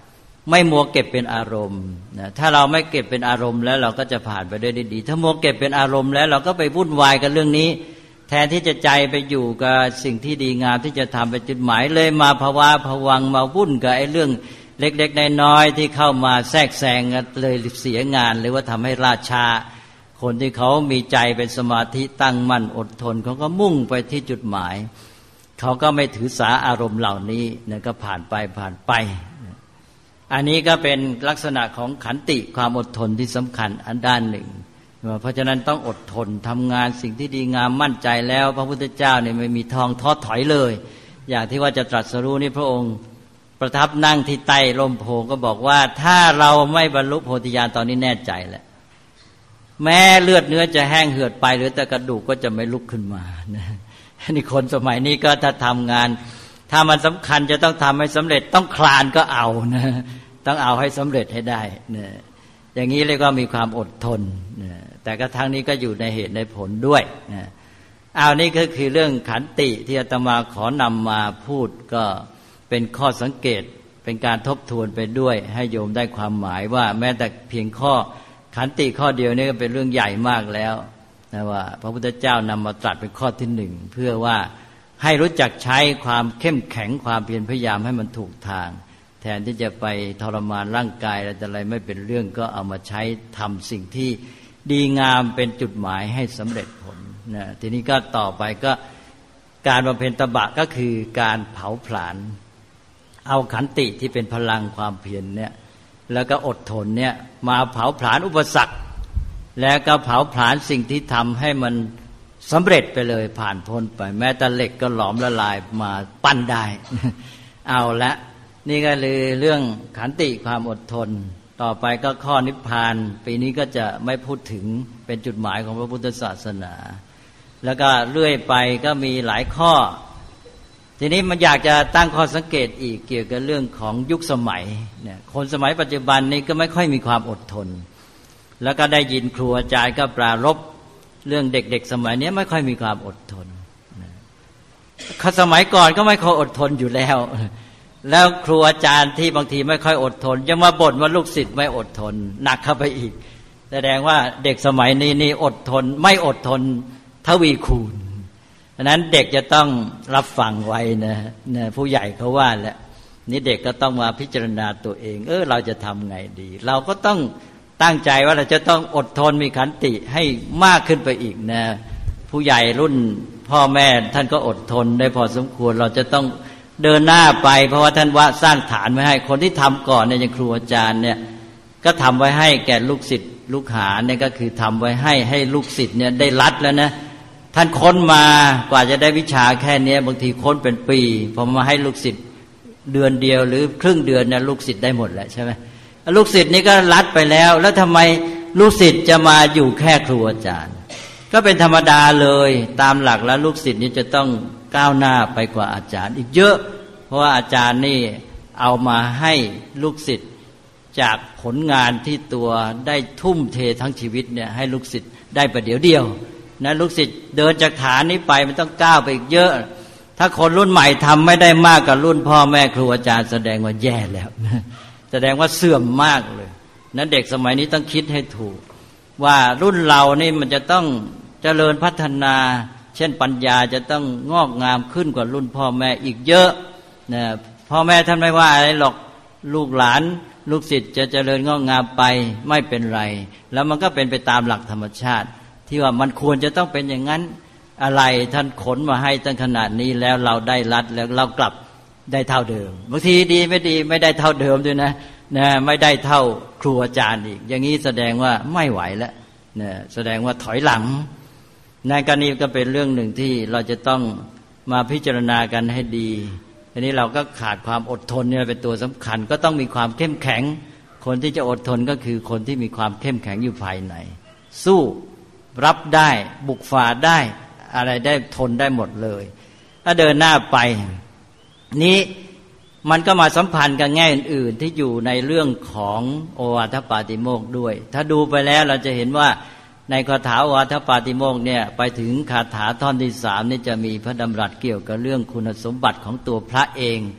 ไม่มัวเก็บเป็นอารมณ์นะถ้าเราไม่เก็บเป็นอารมณ์แล้วเราก็จะผ่านไปได้ดีถ้ามัวเก็บเป็นอารมณ์แล้วเราก็ไปวุ่นวายกับเรื่องนี้แทนที่จะใจไปอยู่กับสิ่งที่ดีงามที่จะทำเป็นจุดหมายเลยมาภาวะผวังมาวุ่นกับไอ้เรื่องเล็กๆน้อยๆที่เข้ามาแทรกแซงเลยเสียงานหรือว่าทำให้ล่าช้าคนที่เขามีใจเป็นสมาธิตั้งมั่นอดทนเขาก็มุ่งไปที่จุดหมายเขาก็ไม่ถือสาอารมณ์เหล่านี้นะก็ผ่านไปอันนี้ก็เป็นลักษณะของขันติความอดทนที่สำคัญอันด้านหนึ่งเพราะฉะนั้นต้องอดทนทำงานสิ่งที่ดีงามมั่นใจแล้วพระพุทธเจ้าเนี่ยไม่มีท้อถอยเลยอย่างที่ว่าจะตรัสรู้นี่พระองค์ประทับนั่งที่ใต้ร่มโพก็บอกว่าถ้าเราไม่บรรลุโพธิญาณตอนนี้แน่ใจแล้วแม้เลือดเนื้อจะแห้งเหือดไปหรือแต่กระดูกก็จะไม่ลุกขึ้นมานะนี่คนสมัยนี้ก็ถ้าทำงานถ้ามันสำคัญจะต้องทำให้สำเร็จต้องคลานก็เอานะต้องเอาให้สำเร็จให้ได้นะอย่างนี้เรียกว่ามีความอดทนนะแต่ก็ทั้งนี้ก็อยู่ในเหตุในผลด้วยนะนี่ก็คือเรื่องขันติที่อาตมาขอนำมาพูดก็เป็นข้อสังเกตเป็นการทบทวนไปด้วยให้โยมได้ความหมายว่าแม้แต่เพียงข้อขันติข้อเดียวนี่ก็เป็นเรื่องใหญ่มากแล้วนะว่าพระพุทธเจ้านำมาตรัสเป็นข้อที่หนึ่งเพื่อว่าให้รู้จักใช้ความเข้มแข็งความเพียรพยายามให้มันถูกทางแทนที่จะไปทรมานร่างกายอะไรไม่เป็นเรื่องก็เอามาใช้ทำสิ่งที่ดีงามเป็นจุดหมายให้สำเร็จผลนะทีนี้ก็ต่อไปก็การบำเพ็ญตบะก็คือการเผาผลาญเอาขันติที่เป็นพลังความเพียรเนี่ยแล้วก็อดทนเนี่ยมาเผาผลาญอุปสรรคแล้วก็เผาผลาญสิ่งที่ทำให้มันสำเร็จไปเลยผ่านพ้นไปแม้แต่เหล็กก็หลอมละลายมาปั้นได้ เอาละนี่ก็เลยเรื่องขันติความอดทนต่อไปก็ข้อนิพพานปีนี้ก็จะไม่พูดถึงเป็นจุดหมายของพระพุทธศาสนาแล้วก็เรื่อยไปก็มีหลายข้อทีนี้มันอยากจะตั้งข้อสังเกตอีกเกี่ยวกับเรื่องของยุคสมัยเนี่ยคนสมัยปัจจุบันนี้ก็ไม่ค่อยมีความอดทนแล้วก็ได้ยินครูอาจารย์ก็ปรารภเรื่องเด็กๆสมัยนี้ไม่ค่อยมีความอดทนสมัยก่อนก็ไม่ค่อยอดทนอยู่แล้วแล้วครูอาจารย์ที่บางทีไม่ค่อยอดทนยังมาบ่นว่าลูกศิษย์ไม่อดทนหนักเข้าไปอีกแสดงว่าเด็กสมัยนี้นี่อดทนไม่อดทนทวีคูณฉะนั้นเด็กจะต้องรับฟังไว้นะผู้ใหญ่เขาว่าแล้วนี่เด็กก็ต้องมาพิจารณาตัวเองเราจะทำไงดีเราก็ต้องตั้งใจว่าเราจะต้องอดทนมีขันติให้มากขึ้นไปอีกนะผู้ใหญ่รุ่นพ่อแม่ท่านก็อดทนได้พอสมควรเราจะต้องเดินหน้าไปเพราะว่าท่านว่าสร้างฐานไว้ให้คนที่ทำก่อนเนี่ยอย่างครูอาจารย์เนี่ยก็ทำไว้ให้แก่ลูกศิษย์ลูกหาเนี่ยก็คือทำไว้ให้ลูกศิษย์เนี่ยได้รัดแล้วนะท่านค้นมากว่าจะได้วิชาแค่นี้บางทีค้นเป็นปีพอมาให้ลูกศิษย์เดือนเดียวหรือครึ่งเดือนเนี่ยลูกศิษย์ได้หมดแล้วใช่ไหมลูกศิษย์นี่ก็รัดไปแล้วทำไมลูกศิษย์จะมาอยู่แค่ครูอาจารย์ก็เป็นธรรมดาเลยตามหลักแล้วลูกศิษย์นี่จะต้องก้าวหน้าไปกว่าอาจารย์อีกเยอะเพราะว่าอาจารย์นี่เอามาให้ลูกศิษย์จากผลงานที่ตัวได้ทุ่มเททั้งชีวิตเนี่ยให้ลูกศิษย์ได้ประเดี๋ยวเดียวนะลูกศิษย์เดินจากฐานนี้ไปมันต้องก้าวไปอีกเยอะถ้าคนรุ่นใหม่ทำไม่ได้มากกับรุ่นพ่อแม่ครูอาจารย์แสดงว่าแย่แล้วแสดงว่าเสื่อมมากเลยนั้นเด็กสมัยนี้ต้องคิดให้ถูกว่ารุ่นเรานี่มันจะต้องเจริญพัฒนาเช่นปัญญาจะต้องงอกงามขึ้นกว่ารุ่นพ่อแม่อีกเยอะนะพ่อแม่ท่านไม่ว่าอะไรหรอกลูกหลานลูกศิษย์จะเจริญงอกงามไปไม่เป็นไรแล้วมันก็เป็นไปตามหลักธรรมชาติที่ว่ามันควรจะต้องเป็นอย่างนั้นอะไรท่านขนมาให้ตั้งขนาดนี้แล้วเราได้รัดแล้วเรากลับได้เท่าเดิมบางทีดีไม่ดีไม่ได้เท่าเดิมด้วยนะไม่ได้เท่าครูอาจารย์อีกอย่างนี้แสดงว่าไม่ไหวแล้วนะแสดงว่าถอยหลังในกรณีก็เป็นเรื่องหนึ่งที่เราจะต้องมาพิจารณากันให้ดีทีนี้เราก็ขาดความอดทนเนี่ยเป็นตัวสำคัญก็ต้องมีความเข้มแข็งคนที่จะอดทนก็คือคนที่มีความเข้มแข็งอยู่ภายในสู้รับได้บุกฝ่าได้อะไรได้ทนได้หมดเลยถ้าเดินหน้าไปนี้มันก็มาสัมพันธ์กับแง่อื่นๆที่อยู่ในเรื่องของโอวาทปาติโมกข์ด้วยถ้าดูไปแล้วเราจะเห็นว่าในคาถาโอวาทปาติโมกข์เนี่ยไปถึงคาถาท่อนที่3นี่จะมีพระดำรัสเกี่ยวกับเรื่องคุณสมบัติของตัวพระเอง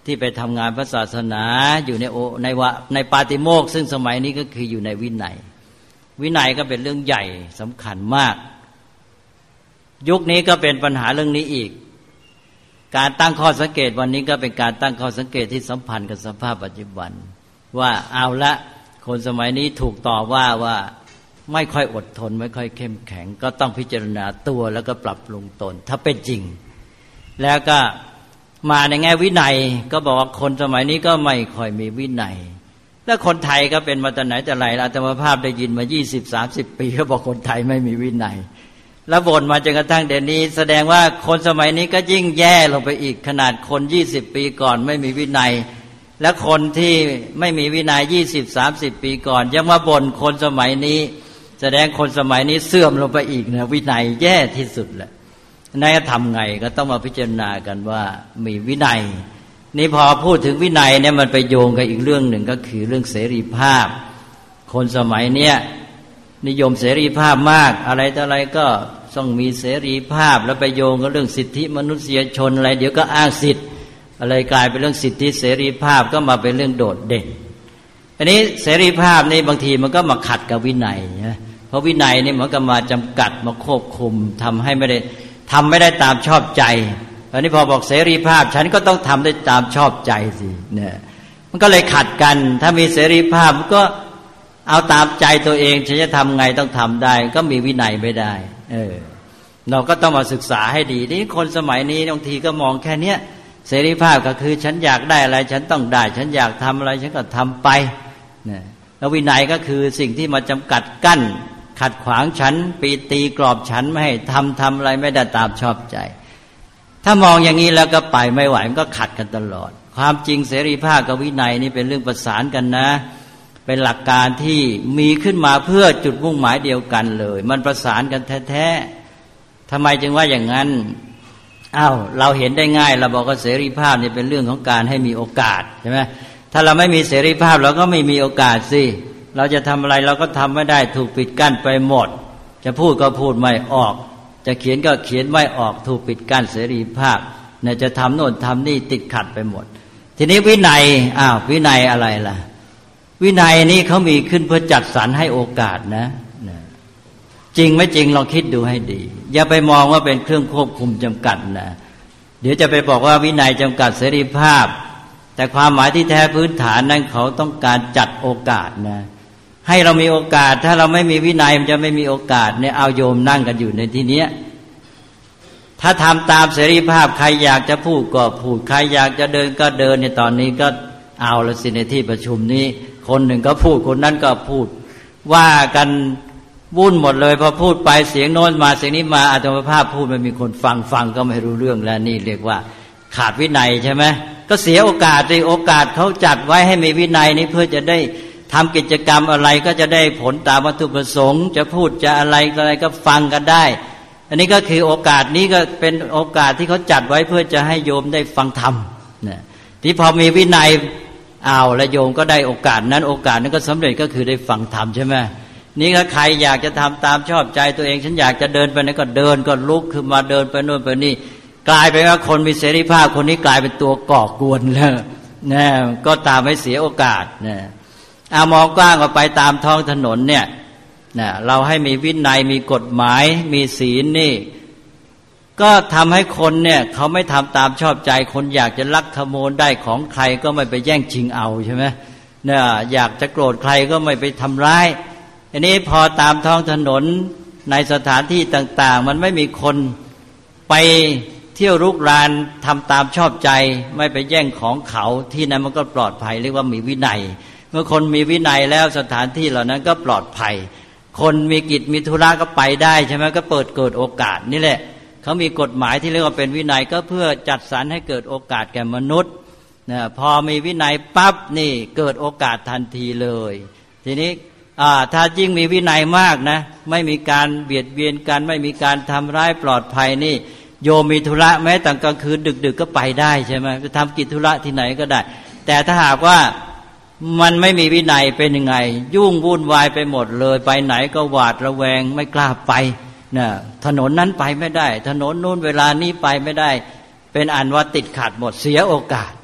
ที่ไปทำงานพระศาสนาอยู่ในปาติโมกข์ซึ่งสมัยนี้ก็คืออยู่ในวินัยก็เป็นเรื่องใหญ่สำคัญมากยุคนี้ก็เป็นปัญหาเรื่องนี้อีกการตั้งข้อสังเกตวันนี้ก็เป็นการตั้งข้อสังเกตที่สัมพันธ์กับสภาพปัจจุบันว่าเอาละคนสมัยนี้ถูกต่อว่าไม่ค่อยอดทนไม่ค่อยเข้มแข็งก็ต้องพิจารณาตัวแล้วก็ปรับปรุงตนถ้าเป็นจริงแล้วก็มาในแง่วินัยก็บอกว่าคนสมัยนี้ก็ไม่ค่อยมีวินัยแล้วคนไทยก็เป็นมาแต่ไหนแต่ไรอาตมาภาพได้ยินมา 20-30 ปีก็บอกคนไทยไม่มีวินัยแล้วบ่นมาจนกระทั่งเดี๋ยวนี้แสดงว่าคนสมัยนี้ก็ยิ่งแย่ลงไปอีกขนาดคน20 ปีก่อนไม่มีวินัยและคนที่ไม่มีวินัย 20-30 ปีก่อนยังมาบ่นคนสมัยนี้แสดงคนสมัยนี้เสื่อมลงไปอีกนะวินัยแย่ที่สุดแหละนั่นจะทำไงก็ต้องมาพิจารณากันว่ามีวินัยนี่พอพูดถึงวินัยเนี่ยมันไปโยงกับอีกเรื่องหนึ่งก็คือเรื่องเสรีภาพคนสมัยเนี้ยนิยมเสรีภาพมากอะไรต่ออะไรก็ต้องมีเสรีภาพแล้วไปโยงกับเรื่องสิทธิมนุษยชนอะไรเดี๋ยวก็อ้างสิทธิ์อะไรกลายเป็นเรื่องสิทธิเสรีภาพก็มาเป็นเรื่องโดดเด่นอันนี้เสรีภาพนี่บางทีมันก็มาขัดกับวินัยนะเพราะวินัยนี่มันก็มาจำกัดมาควบคุมทำให้ไม่ได้ตามชอบใจอันนี้พอบอกเสรีภาพฉันก็ต้องทำได้ตามชอบใจสิเนี่ยมันก็เลยขัดกันถ้ามีเสรีภาพก็เอาตามใจตัวเองฉันจะทำไงต้องทำได้ก็มีวินัยไม่ได้เราก็ต้องมาศึกษาให้ดีนี่คนสมัยนี้บางทีก็มองแค่เนี้ยเสรีภาพก็คือฉันอยากได้อะไรฉันต้องได้ฉันอยากทำอะไรฉันก็ทำไปเนี่ยแล้ววินัยก็คือสิ่งที่มาจำกัดกั้นขัดขวางฉันปีตีกรอบฉันไม่ให้ทำอะไรไม่ได้ตามชอบใจถ้ามองอย่างนี้แล้วก็ไปไม่ไหวมันก็ขัดกันตลอดความจริงเสรีภาพกับวินัยนี่เป็นเรื่องประสานกันนะเป็นหลักการที่มีขึ้นมาเพื่อจุดมุ่งหมายเดียวกันเลยมันประสานกันแท้ๆทำไมจึงว่าอย่างนั้นเราเห็นได้ง่ายเราบอกว่าเสรีภาพนี่เป็นเรื่องของการให้มีโอกาสใช่ไหมถ้าเราไม่มีเสรีภาพเราก็ไม่มีโอกาสสิเราจะทำอะไรเราก็ทำไม่ได้ถูกปิดกั้นไปหมดจะพูดก็พูดไม่ออกจะเขียนก็เขียนไม่ออกถูกปิดกั้นเสรีภาพเนี่ยจะทำโน่นทำนี่ติดขัดไปหมดทีนี้วินัยวินัยอะไรล่ะวินัยนี่เขามีขึ้นเพื่อจัดสรรให้โอกาสนะจริงไม่จริงลองคิดดูให้ดีอย่าไปมองว่าเป็นเครื่องควบคุมจำกัดนะเดี๋ยวจะไปบอกว่าวินัยจำกัดเสรีภาพแต่ความหมายที่แท้พื้นฐานนั้นเขาต้องการจัดโอกาสนะให้เรามีโอกาสถ้าเราไม่มีวินัยมันจะไม่มีโอกาสเนี่ยเอาโยมนั่งกันอยู่ในที่นี้ถ้าทำตามเสรีภาพใครอยากจะพูดก็พูดใครอยากจะเดินก็เดินในตอนนี้ก็เอาละสิในที่ประชุมนี้คนหนึ่งก็พูดคนนั้นก็พูดว่ากันวุ่นหมดเลยพอพูดไปเสียงโน้นมาเสียงนี้มาอาตมาภาพพูดไม่มีคนฟังก็ไม่รู้เรื่องแล้วนี่เรียกว่าขาดวินัยใช่ไหมก็เสียโอกาสโอกาสเขาจัดไว้ให้มีวินัยนี้เพื่อจะได้ทำกิจกรรมอะไรก็จะได้ผลตามวัตถุประสงค์จะพูดจะอะไรก็ฟังกันได้อันนี้ก็คือโอกาสนี้ก็เป็นโอกาสที่เขาจัดไว้เพื่อจะให้โยมได้ฟังธรรมนะที่พอมีวินัยแล้วโยมก็ได้โอกาสนั้นก็สำเร็จก็คือได้ฟังธรรมใช่ไหมนี่ถ้าใครอยากจะทำตามชอบใจตัวเองฉันอยากจะเดินไปไหนก็เดินก็ลุกขึ้นมาเดินไปโน่นไปนี่กลายเป็นว่าคนมีเสรีภาพคนนี้กลายเป็นตัวก่อกวนแล้วนะก็ตามให้เสียโอกาสนะมองกว้างออกไปตามท้องถนนเนี่ยนะเราให้มีวินัยมีกฎหมายมีศีลนี่ก็ทำให้คนเนี่ยเขาไม่ทำตามชอบใจคนอยากจะลักขโมยได้ของใครก็ไม่ไปแย่งชิงเอาใช่ไหมเนี่ยอยากจะโกรธใครก็ไม่ไปทำร้ายอันนี้พอตามท้องถนนในสถานที่ต่างๆมันไม่มีคนไปเที่ยวรุกรานทำตามชอบใจไม่ไปแย่งของเขาที่นั้นมันก็ปลอดภัยเรียกว่ามีวินัยเมื่อคนมีวินัยแล้วสถานที่เหล่านั้นก็ปลอดภัยคนมีกิจมีธุระก็ไปได้ใช่ไหมก็เกิดโอกาสนี่แหละเขามีกฎหมายที่เรียกว่าเป็นวินัยก็เพื่อจัดสรรให้เกิดโอกาสแก่มนุษย์นะพอมีวินัยปั๊บนี่เกิดโอกาสทันทีเลยทีนี้ถ้ายิ่งมีวินัยมากนะไม่มีการเบียดเบียนกันไม่มีการทำร้ายปลอดภัยนี่โยมมีธุระแม้แต่กลางคืนดึกๆก็ไปได้ใช่ไหมไปทำกิจธุระที่ไหนก็ได้แต่ถ้าหากว่ามันไม่มีวินัยเป็นยังไงยุ่งวุ่นวายไปหมดเลยไปไหนก็หวาดระแวงไม่กล้าไปนะถนนนั้นไปไม่ได้ถนนนู้นเวลานี้ไปไม่ได้เป็นอันว่าติดขัดหมดเสียโอกาส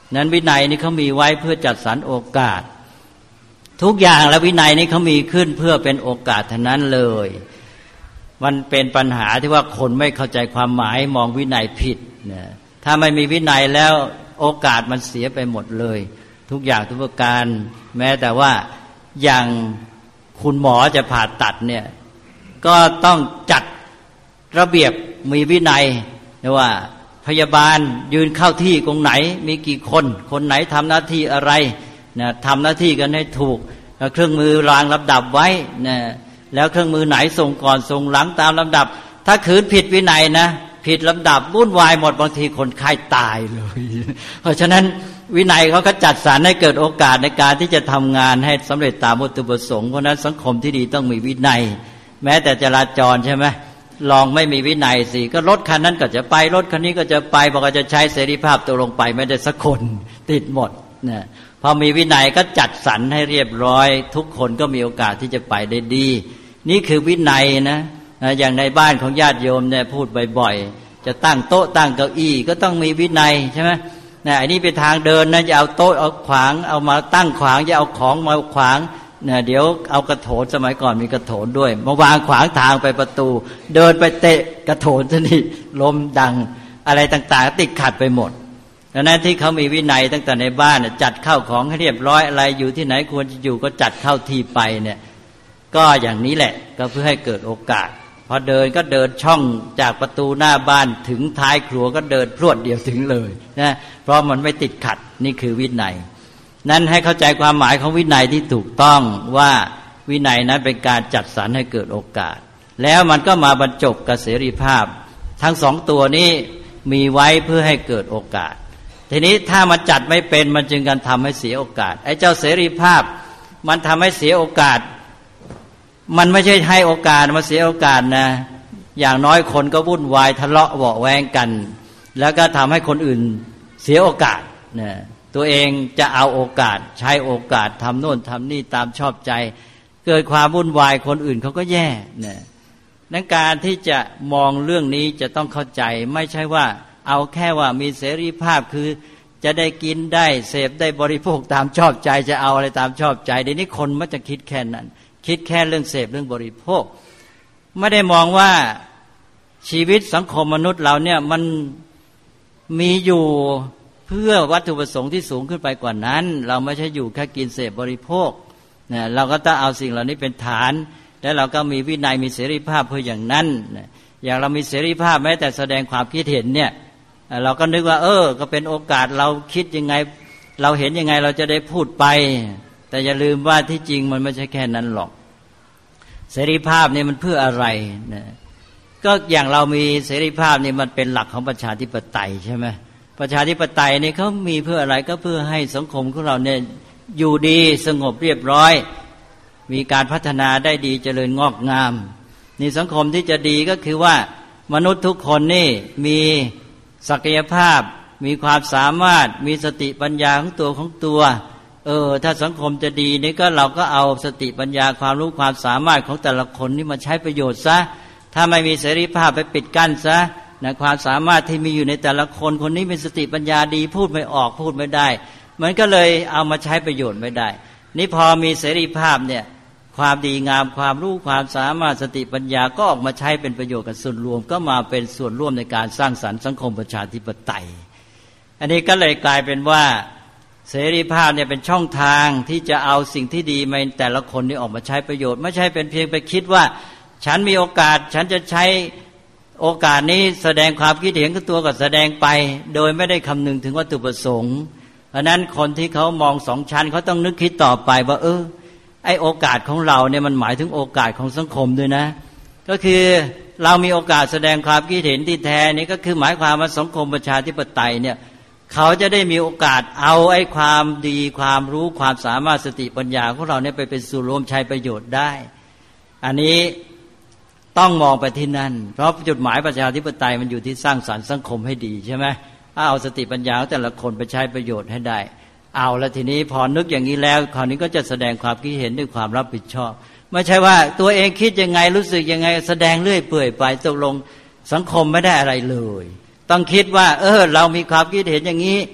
นั้นวินัยนี่เขามีไว้เพื่อจัดสรรโอกาสทุกอย่างแล้ววินัยนี่เขามีขึ้นเพื่อเป็นโอกาสเท่านั้นเลยมันเป็นปัญหาที่ว่าคนไม่เข้าใจความหมายมองวินัยผิดนะถ้าไม่มีวินัยแล้วโอกาสมันเสียไปหมดเลยทุกอย่างทุกประการแม้แต่ว่าอย่างคุณหมอจะผ่าตัดเนี่ยก็ต้องจัดระเบียบมีวินัยนะว่าพยาบาลยืนเข้าที่ตรงไหนมีกี่คนคนไหนทำหน้าที่อะไรนะทำหน้าที่กันให้ถูกเครื่องมือวางลำดับไว้นะแล้วเครื่องมือไหนส่งก่อนส่งหลังตามลำดับถ้าขืนผิดวินัยนะผิดลำดับวุ่นวายหมดบางทีคนไข้ตายเลยเพราะฉะนั้นวินัยเขาก็จัดสรรให้เกิดโอกาสในการที่จะทำงานให้สำเร็จตามวัตถุประสงค์เพราะนั้นสังคมที่ดีต้องมีวินัยแม้แต่จราจรใช่ไหมลองไม่มีวินัยสิก็รถคันนั้นก็จะไปรถคันนี้ก็จะไปบอกว่าจะใช้เสรีภาพตัวลงไปไม่ได้สักคนติดหมดนะพอมีวินัยก็จัดสรรให้เรียบร้อยทุกคนก็มีโอกาสที่จะไปได้ดีนี่คือวินัยนะอย่างในบ้านของญาติโยมเนี่ยพูดบ่อยๆจะตั้งโต๊ะตั้งเก้าอี้ก็ต้องมีวินัยใช่ไหมนะอันนี้เป็นทางเดินนะจะเอาโต๊ะเอาขวางเอามาตั้งขวางจะเอาของมาขวางนะเดี๋ยวเอากระโถนสมัยก่อนมีกระโถนด้วยมาวางขวางทางไปประตูเดินไปเตะกระโถนซะนี่ลมดังอะไรต่างๆติดขัดไปหมดดังนั้นที่เขามีวินัยตั้งแต่ในบ้านจัดเข้าของให้เรียบร้อยอะไรอยู่ที่ไหนควรจะอยู่ก็จัดเข้าที่ไปเนี่ยก็อย่างนี้แหละก็เพื่อให้เกิดโอกาสพอเดินก็เดินช่องจากประตูหน้าบ้านถึงท้ายครัวก็เดินพรวดเดียวถึงเลยนะเพราะมันไม่ติดขัดนี่คือวินัยนั้นให้เข้าใจความหมายของวินัยที่ถูกต้องว่าวินัยนั้นเป็นการจัดสรรให้เกิดโอกาสแล้วมันก็มาบรรจบกับเสรีภาพทั้งสองตัวนี้มีไว้เพื่อให้เกิดโอกาสทีนี้ถ้ามันจัดไม่เป็นมันจึงกันทำให้เสียโอกาสไอ้เจ้าเสรีภาพมันทำให้เสียโอกาสมันไม่ใช่ให้โอกาสมาเสียโอกาสนะอย่างน้อยคนก็วุ่นวายทะเลาะเบาะแว้งกันแล้วก็ทำให้คนอื่นเสียโอกาสนะตัวเองจะเอาโอกาสใช้โอกาสทำโน่นทำนี่ตามชอบใจเกิดความวุ่นวายคนอื่นเขาก็แย่นะดังการที่จะมองเรื่องนี้จะต้องเข้าใจไม่ใช่ว่าเอาแค่ว่ามีเสรีภาพคือจะได้กินได้เสพได้บริโภคตามชอบใจจะเอาอะไรตามชอบใจเดี๋ยวนี้คนมักจะคิดแค่นั้นคิดแค่เรื่องเสพเรื่องบริโภคไม่ได้มองว่าชีวิตสังคมมนุษย์เราเนี่ยมันมีอยู่เพื่อวัตถุประสงค์ที่สูงขึ้นไปกว่านั้นเราไม่ใช่อยู่แค่กินเสพบริโภคนะเราก็ต้องเอาสิ่งเหล่านี้เป็นฐานแล้วเราก็มีวินัยมีเสรีภาพเพื่ออย่างนั้นอย่างเรามีเสรีภาพแม้แต่แสดงความคิดเห็นเนี่ยเราก็นึกว่าก็เป็นโอกาสเราคิดยังไงเราเห็นยังไงเราจะได้พูดไปแต่อย่าลืมว่าที่จริงมันไม่ใช่แค่นั้นหรอกเสรีภาพนี่มันเพื่ออะไรนะก็อย่างเรามีเสรีภาพนี่มันเป็นหลักของประชาธิปไตยใช่ไหมประชาธิปไตยนี่เขามีเพื่ออะไรก็เพื่อให้สังคมของเราเนี่ยอยู่ดีสงบเรียบร้อยมีการพัฒนาได้ดีเจริญงอกงามนี่สังคมที่จะดีก็คือว่ามนุษย์ทุกคนนี่มีศักยภาพมีความสามารถมีสติปัญญาของตัวถ้าสังคมจะดีนี่ก็เราก็เอาสติปัญญาความรู้ความสามารถของแต่ละคนนี่มาใช้ประโยชน์ซะถ้าไม่มีเสรีภาพไปปิดกั้นซะนะความสามารถที่มีอยู่ในแต่ละคนคนนี้เป็นสติปัญญาดีพูดไม่ออกพูดไม่ได้มันก็เลยเอามาใช้ประโยชน์ไม่ได้นี่พอมีเสรีภาพเนี่ยความดีงามความรู้ความสามารถสติปัญญาก็ออกมาใช้เป็นประโยชน์กับส่วนรวมก็มาเป็นส่วนร่วมในการสร้างสรรค์สังคมประชาธิปไตยอันนี้ก็เลยกลายเป็นว่าเสรีภาพเนี่ยเป็นช่องทางที่จะเอาสิ่งที่ดีมาแต่ละคนนี่ออกมาใช้ประโยชน์ไม่ใช่เป็นเพียงไปคิดว่าฉันมีโอกาสฉันจะใช้โอกาสนี้แสดงความคิดเห็นของตัวก็แสดงไปโดยไม่ได้คำนึงถึงวัตถุประสงค์เพราะนั้นคนที่เขามองสองชั้นเขาต้องนึกคิดต่อไปว่าไอ้โอกาสของเราเนี่ยมันหมายถึงโอกาสของสังคมด้วยนะก็คือเรามีโอกาสแสดงความคิดเห็นที่แท้นี่ก็คือหมายความว่าสังคมประชาธิปไตยเนี่ยเขาจะได้มีโอกาสเอาไอ้ความดีความรู้ความสามารถสติปัญญาของเราเนี่ยไปเป็นส่วนรวมใช้ประโยชน์ได้อันนี้ต้องมองไปที่นั่นเพราะจุดหมายประชาธิปไตยมันอยู่ที่สร้างสรรค์สังคมให้ดีใช่ไหมเอาสติปัญญาของแต่ละคนไปใช้ประโยชน์ให้ได้เอาแล้วทีนี้พอนึกอย่างนี้แล้วคราวนี้ก็จะแสดงความคิดเห็นด้วยความรับผิดชอบไม่ใช่ว่าตัวเองคิดยังไงรู้สึกยังไงแสดงเรื่อยเปื่อยไปตกลงสังคมไม่ได้อะไรเลยต้องคิดว่าเรามีความคิดเห็นอย่างนี้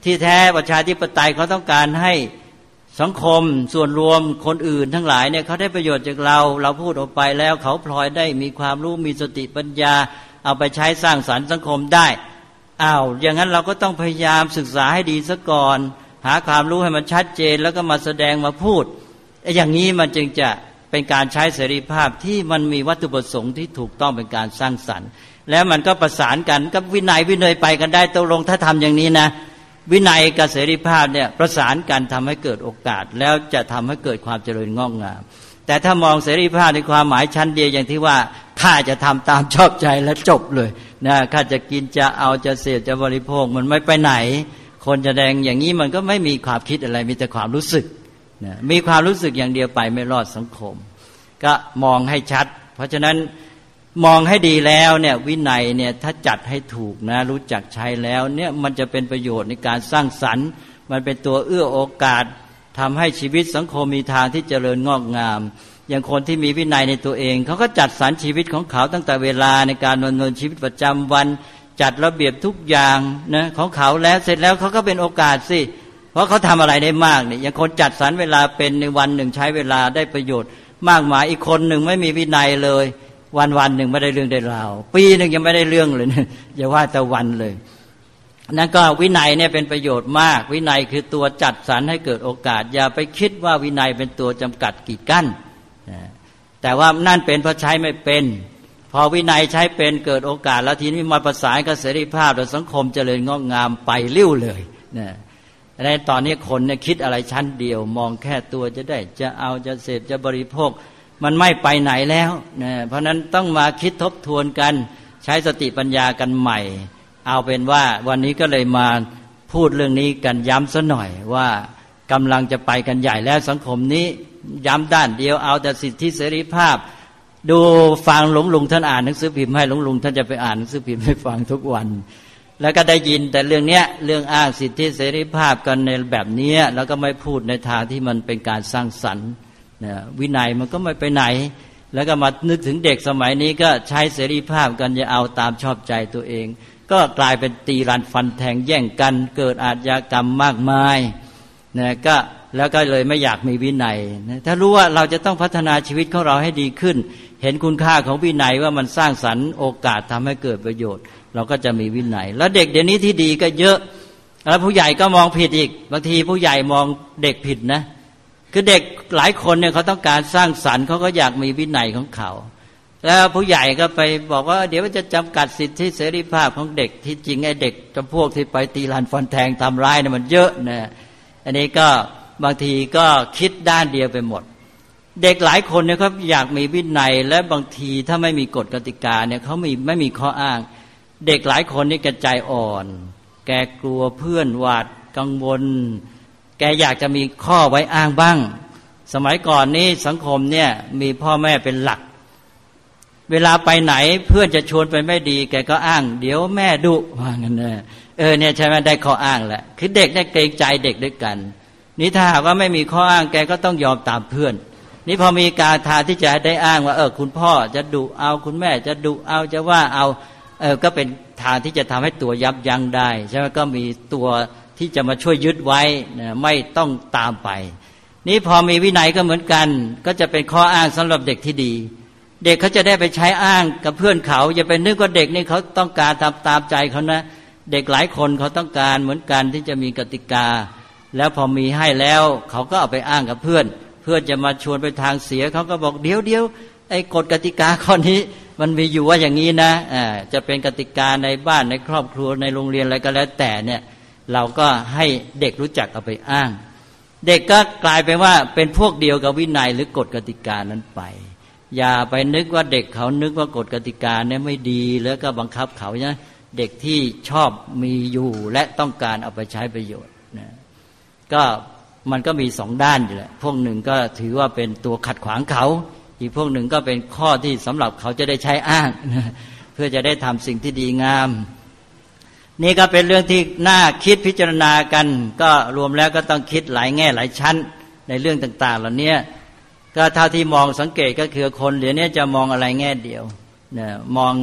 ที่แท้ประชาธิปไตยเขาต้องการให้สังคมส่วนรวมคนอื่นทั้งหลายเนี่ยเขาได้ประโยชน์จากเราพูดออกไปแล้วเขาพลอยได้มีความรู้มีสติปัญญาเอาไปใช้สร้างสรรค์สังคมได้อย่างนั้นเราก็ต้องพยายามศึกษาให้ดีซะก่อนหาความรู้ให้มันชัดเจนแล้วก็มาแสดงมาพูดอย่างนี้มันจึงจะเป็นการใช้เสรีภาพที่มันมีวัตถุประสงค์ที่ถูกต้องเป็นการสร้างสรรค์แล้วมันก็ประสานกันกับวินัยไปกันได้ตกลงถ้าทำอย่างนี้นะวินัยกับเสรีภาพเนี่ยประสานกันทำให้เกิดโอกาสแล้วจะทำให้เกิดความเจริญงอกงามแต่ถ้ามองเสรีภาพในความหมายชั้นเดียวอย่างที่ว่าข้าจะทำตามชอบใจและจบเลยนะข้าจะกินจะเอาจะเสพจะบริโภคมันไม่ไปไหนคนแสดงอย่างนี้มันก็ไม่มีความคิดอะไรมีแต่ความรู้สึกนะมีความรู้สึกอย่างเดียวไปไม่รอดสังคมก็มองให้ชัดเพราะฉะนั้นมองให้ดีแล้วเนี่ยวินัยเนี่ยถ้าจัดให้ถูกนะรู้จักใช้แล้วเนี่ยมันจะเป็นประโยชน์ในการสร้างสรรค์มันเป็นตัวเอื้อโอกาสทำให้ชีวิตสังคมมีทางที่เจริญงอกงามอย่างคนที่มีวินัยในตัวเองเขาก็จัดสรรชีวิตของเขาตั้งแต่เวลาในการดำเนินชีวิตประจำวันจัดระเบียบทุกอย่างนะของเขาแล้วเสร็จแล้วเขาก็เป็นโอกาสสิเพราะเขาทำอะไรได้มากเนี่ยอย่างคนจัดสรรเวลาเป็นในวันหนึ่งใช้เวลาได้ประโยชน์มากมายอีกคนหนึ่งไม่มีวินัยเลยวันหนึ่งไม่ได้เรื่องได้ราวปีหนึ่งยังไม่ได้เรื่องเลยนะอย่าว่าแต่วันเลยนั่นก็วินัยเนี่ยเป็นประโยชน์มากวินัยคือตัวจัดสรรให้เกิดโอกาสอย่าไปคิดว่าวินัยเป็นตัวจำกัดกีดกั้นแต่ว่านั่นเป็นเพราะใช้ไม่เป็นพอวินัยใช้เป็นเกิดโอกาสแล้วทีนี้มาประสานกับเสรีภาพและสังคมเจริญงอกงามไปเร็วเลยนะในตอนนี้คนเนี่ยคิดอะไรชั้นเดียวมองแค่ตัวจะได้จะเอาจะเสพจะบริโภคมันไม่ไปไหนแล้วนะเพราะนั้นต้องมาคิดทบทวนกันใช้สติปัญญากันใหม่เอาเป็นว่าวันนี้ก็เลยมาพูดเรื่องนี้กันย้ำซะหน่อยว่ากำลังจะไปกันใหญ่แล้วสังคมนี้ย้ำด้านเดียวเอาแต่สิทธิเสรีภาพดูฟังหลวงลุงท่านอ่านหนังสือพิมพ์ให้หลวงลุงท่านจะไปอ่านหนังสือพิมพ์ให้ฟังทุกวันแล้วก็ได้ยินแต่เรื่องเนี้ยเรื่องอ้างสิทธิเสรีภาพกันในแบบนี้แล้วก็ไม่พูดในทางที่มันเป็นการสร้างสรรค์วินัยมันก็ไม่ไปไหนแล้วก็มานึกถึงเด็กสมัยนี้ก็ใช้เสรีภาพกันจะเอาตามชอบใจตัวเองก็กลายเป็นตีรันฟันแทงแย่งกันเกิดอาชญากรรมมากมายนะก็แล้วก็เลยไม่อยากมีวินัยนะถ้ารู้ว่าเราจะต้องพัฒนาชีวิตของเราให้ดีขึ้นเห็นคุณค่าของวินัยว่ามันสร้างสรรค์โอกาสทำให้เกิดประโยชน์เราก็จะมีวินัยแล้วเด็กเดี๋ยวนี้ที่ดีก็เยอะแล้วผู้ใหญ่ก็มองผิดอีกบางทีผู้ใหญ่มองเด็กผิดนะคือเด็กหลายคนเนี่ยเขาต้องการสร้างสรรค์เขาก็อยากมีวินัยของเขาแล้วผู้ใหญ่ก็ไปบอกว่าเดี๋ยวจะจำกัดสิทธิเสรีภาพของเด็กที่จริงไอ้เด็กจำพวกที่ไปตีรันฟันแทงทำร้ายเนี่ยมันเยอะนะอันนี้ก็บางทีก็คิดด้านเดียวไปหมดเด็กหลายคนเนี่ยเขาอยากมีวินัยและบางทีถ้าไม่มีกฎกติกาเนี่ยเขาไม่มีข้ออ้างเด็กหลายคนนี่แกใจอ่อนแกกลัวเพื่อนหวาดกังวลแกอยากจะมีข้อไว้อ้างบ้างสมัยก่อนนี้สังคมเนี่ยมีพ่อแม่เป็นหลักเวลาไปไหนเพื่อนจะชวนไปไม่ดีแกก็อ้างเดี๋ยวแม่ดุว่างั้นนะเนี่ยใช่ไหมได้ข้ออ้างแหละคือเด็กได้เกรงใจเด็กด้วยกันนี่ถ้าหากว่าไม่มีข้ออ้างแกก็ต้องยอมตามเพื่อนนี่พอมีการทาที่จะได้อ้างว่าคุณพ่อจะดุเอาคุณแม่จะดุเอาจะว่าเอาก็เป็นทางที่จะทำให้ตัวยับยั้งได้ใช่ไหมก็มีตัวที่จะมาช่วยยึดไว้นะไม่ต้องตามไปนี่พอมีวินัยก็เหมือนกันก็จะเป็นข้ออ้างสำหรับเด็กที่ดีเด็กเขาจะได้ไปใช้อ้างกับเพื่อนเขาอย่าไปนึกว่าเด็กนี่เขาต้องการตามใจเขานะเด็กหลายคนเขาต้องการเหมือนกันที่จะมีกติกาแล้วพอมีให้แล้วเขาก็เอาไปอ้างกับเพื่อนจะมาชวนไปทางเสียเขาก็บอกเดี๋ยวไอ้กฎกติกาข้อนี้มันมีอยู่ว่าอย่างนี้นะจะเป็นกติกาในบ้านในครอบครัวในโรงเรียนอะไรก็แล้วแต่เนี่ยเราก็ให้เด็กรู้จักเอาไปอ้างเด็กก็กลายเป็นว่าเป็นพวกเดียวกับวินัยหรือกฎกติกานั้นไปอย่าไปนึกว่าเด็กเขานึกว่ากฎกติกาเนี่ยไม่ดีแล้วก็บังคับเขานะเด็กที่ชอบมีอยู่และต้องการเอาไปใช้ประโยชน์นะก็มันก็มีสองด้านอยู่แหละพวกหนึ่งก็ถือว่าเป็นตัวขัดขวางเขาอีกพวกหนึ่งก็เป็นข้อที่สำหรับเขาจะได้ใช้อ้างเพื่อจะได้ทำสิ่งที่ดีงามนี่ก็เป็นเรื่องที่น่าคิดพิจารณากันก็รวมแล้วก็ต้องคิดหลายแง่หลายชั้นในเรื่องต่างๆเหล่านี้ก็เท่าที่มองสังเกตก็คือคนเดี๋ยวนี้จะมองอะไรแง่เดียวนะมอง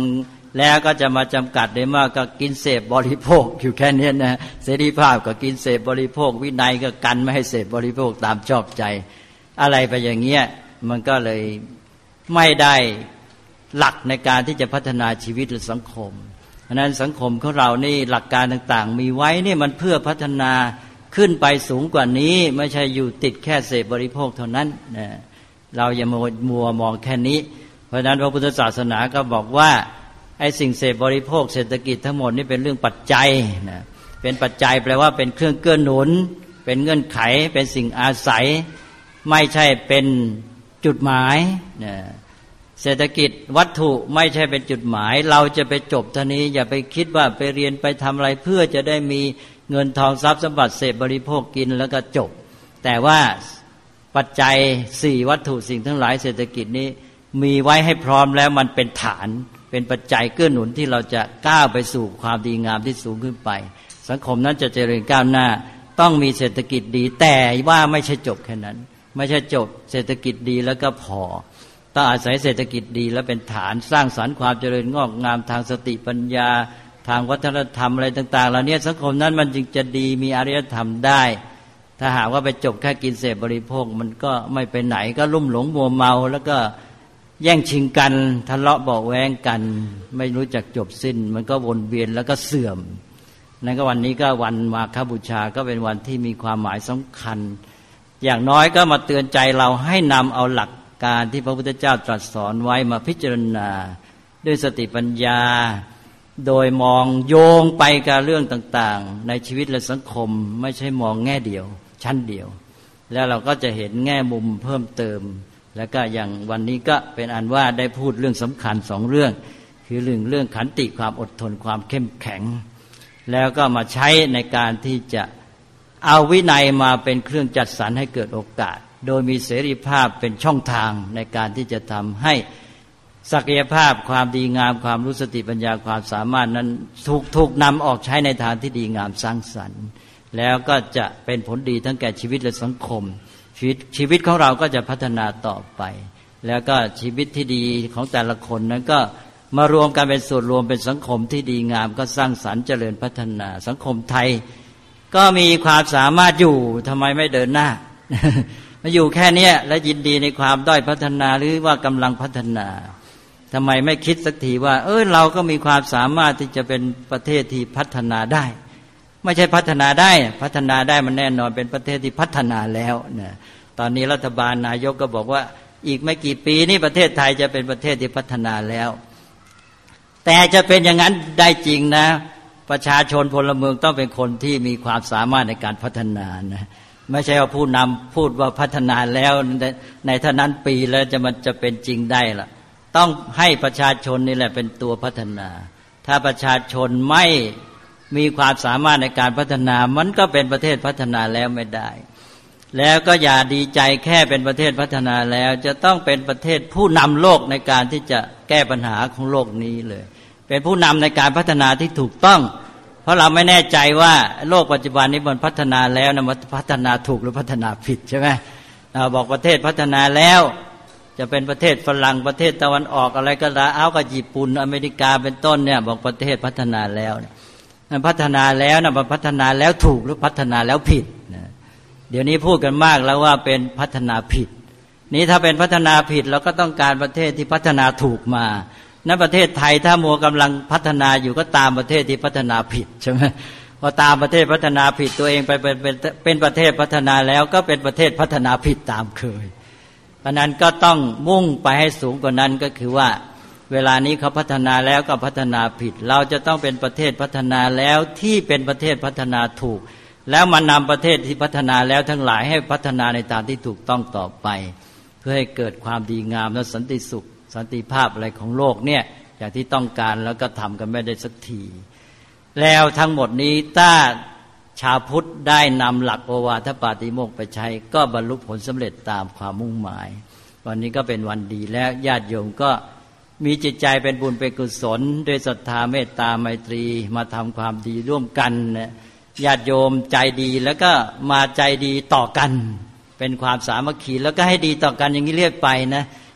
แล้วก็จะมาจำกัดได้มากก็กินเสพบริโภคอยู่แค่นี้นะเสรีภาพก็กินเสพบริโภควินัยก็กันไม่ให้เสพบริโภคตามชอบใจอะไรไปอย่างเงี้ยมันก็เลยไม่ได้หลักในการที่จะพัฒนาชีวิตหรือสังคมเพราะนั้นสังคมของเรานี่หลักการต่างๆมีไว้นี่มันเพื่อพัฒนาขึ้นไปสูงกว่านี้ไม่ใช่อยู่ติดแค่เสพบริโภคเท่านั้นนะเราอย่ามัวมองแค่นี้เพราะฉะนั้นพระพุทธศาสนาก็บอกว่าไอ้สิ่งเสพบริโภคเศรษฐกิจทั้งหมดนี่เป็นเรื่องปัจจัยนะเป็นปัจจัยแปลว่าเป็นเครื่องเกื้อหนุนเป็นเงื่อนไขเป็นสิ่งอาศัยไม่ใช่เป็นจุดหมายนะเศรษฐกิจวัตถุไม่ใช่เป็นจุดหมายเราจะไปจบเท่านี้อย่าไปคิดว่าไปเรียนไปทำอะไรเพื่อจะได้มีเงินทองทรัพย์สมบัติเสพบริโภคกินแล้วก็จบแต่ว่าปัจจัย4วัตถุสิ่งทั้งหลายเศรษฐกิจนี้มีไว้ให้พร้อมแล้วมันเป็นฐานเป็นปัจจัยเกื้อหนุนที่เราจะก้าวไปสู่ความดีงามที่สูงขึ้นไปสังคมนั้นจะเจริญก้าวหน้าต้องมีเศรษฐกิจดีแต่ว่าไม่ใช่จบแค่นั้นไม่ใช่จบเศรษฐกิจดีแล้วก็พอต้องอาศัยเศรษฐกิจดีแล้วเป็นฐานสร้างสรรค์ความเจริญงอกงามทางสติปัญญาทางวัฒนธรรมอะไรต่างๆเหล่านี้สังคมนั้นมันจึงจะดีมีอารยธรรมได้ถ้าหากว่าไปจบแค่กินเสพบริโภคมันก็ไม่ไปไหนก็ลุ่มหลงมัวเมาแล้วก็แย่งชิงกันทะเลาะเบาะแว้งกันไม่รู้จักจบสิ้นมันก็วนเวียนแล้วก็เสื่อมนั่นก็วันนี้ก็วันมาฆบูชาก็เป็นวันที่มีความหมายสำคัญอย่างน้อยก็มาเตือนใจเราให้นำเอาหลักการที่พระพุทธเจ้าตรัสสอนไว้มาพิจารณาด้วยสติปัญญาโดยมองโยงไปกับเรื่องต่างๆในชีวิตและสังคมไม่ใช่มองแง่เดียวชั้นเดียวแล้วเราก็จะเห็นแง่มุมเพิ่มเติมแล้วก็อย่างวันนี้ก็เป็นอันว่าได้พูดเรื่องสำคัญ2เรื่องคือเรื่องขันติความอดทนความเข้มแข็งแล้วก็มาใช้ในการที่จะเอาวินัยมาเป็นเครื่องจัดสรรให้เกิดโอกาสโดยมีเสรีภาพเป็นช่องทางในการที่จะทำให้ศักยภาพความดีงามความรู้สติปัญญาความสามารถนั้นถูกนำออกใช้ในทางที่ดีงามสร้างสรรค์แล้วก็จะเป็นผลดีทั้งแก่ชีวิตและสังคมชีวิตของเราก็จะพัฒนาต่อไปแล้วก็ชีวิตที่ดีของแต่ละคนนั้นก็มารวมกันเป็นส่วนรวมเป็นสังคมที่ดีงามก็สร้างสรรค์เจริญพัฒนาสังคมไทยก็มีความสามารถอยู่ทำไมไม่เดินหน้า มาอยู่แค่นี้และยินดีในความด้อยพัฒนาหรือว่ากำลังพัฒนาทำไมไม่คิดสักทีว่าเราก็มีความสามารถที่จะเป็นประเทศที่พัฒนาได้ไม่ใช่พัฒนาได้มันแน่นอนเป็นประเทศที่พัฒนาแล้วนะตอนนี้รัฐบาลนายกก็บอกว่าอีกไม่กี่ปีนี้ประเทศไทยจะเป็นประเทศที่พัฒนาแล้วแต่จะเป็นอย่างนั้นได้จริงนะประชาชนพลเมืองต้องเป็นคนที่มีความสามารถในการพัฒนานะไม่ใช่ว่าผู้นำพูดว่าพัฒนาแล้วในเท่านั้นปีแล้วมันจะเป็นจริงได้ล่ะต้องให้ประชาชนนี่แหละเป็นตัวพัฒนาถ้าประชาชนไม่มีความสามารถในการพัฒนามันก็เป็นประเทศพัฒนาแล้วไม่ได้แล้วก็อย่าดีใจแค่เป็นประเทศพัฒนาแล้วจะต้องเป็นประเทศผู้นำโลกในการที่จะแก้ปัญหาของโลกนี้เลยเป็นผู้นำในการพัฒนาที่ถูกต้องเพราะเราไม่แน่ใจว่าโลกปัจจุบันนี้มันพัฒนาแล้วนะมันพัฒนาถูกหรือพัฒนาผิดใช่ไหมเราบอกประเทศพัฒนาแล้วจะเป็นประเทศฝรั่งประเทศตะวันออกอะไรก็แล้วเอากับญี่ปุ่นอเมริกาเป็นต้นเนี่ยบอกประเทศพัฒนาแล้วมันพัฒนาแล้วนะมันพัฒนาแล้วถูกหรือพัฒนาแล้วผิดนะเดี๋ยวนี้พูดกันมากแล้วว่าเป็นพัฒนาผิดนี้ถ้าเป็นพัฒนาผิดเราก็ต้องการประเทศที่พัฒนาถูกมาณประเทศไทยถ้ามัวกำลังพัฒนาอยู่ก็ตามประเทศที่พัฒนาผิดใช่ไหมพอตามประเทศพัฒนาผิดตัวเองไปเป็นประเทศพัฒนาแล้วก็เป็นประเทศพัฒนาผิดตามเคยเพราะนั้นก็ต้องมุ่งไปให้สูงกว่านั้นก็คือว่าเวลานี้เขาพัฒนาแล้วก็พัฒนาผิดเราจะต้องเป็นประเทศพัฒนาแล้วที่เป็นประเทศพัฒนาถูกแล้วมานำประเทศที่พัฒนาแล้วทั้งหลายให้พัฒนาในทางที่ถูกต้องต่อไปเพื่อให้เกิดความดีงามและสันติสุขสันติภาพอะไรของโลกเนี่ยอย่างที่ต้องการแล้วก็ทำกันไม่ได้สักทีแล้วทั้งหมดนี้ถ้าชาวพุทธได้นำหลักโอวาทปาติโมกข์ไปใช้ก็บรรลุผลสำเร็จตามความมุ่งหมายวันนี้ก็เป็นวันดีแล้วญาติโยมก็มีจิตใจเป็นบุญเป็นกุศลด้วยศรัทธาเมตตาไมตรีมาทำความดีร่วมกันญาติโยมใจดีแล้วก็มาใจดีต่อกันเป็นความสามัคคีแล้วก็ให้ดีต่อกันอย่างนี้เรียกไปนะ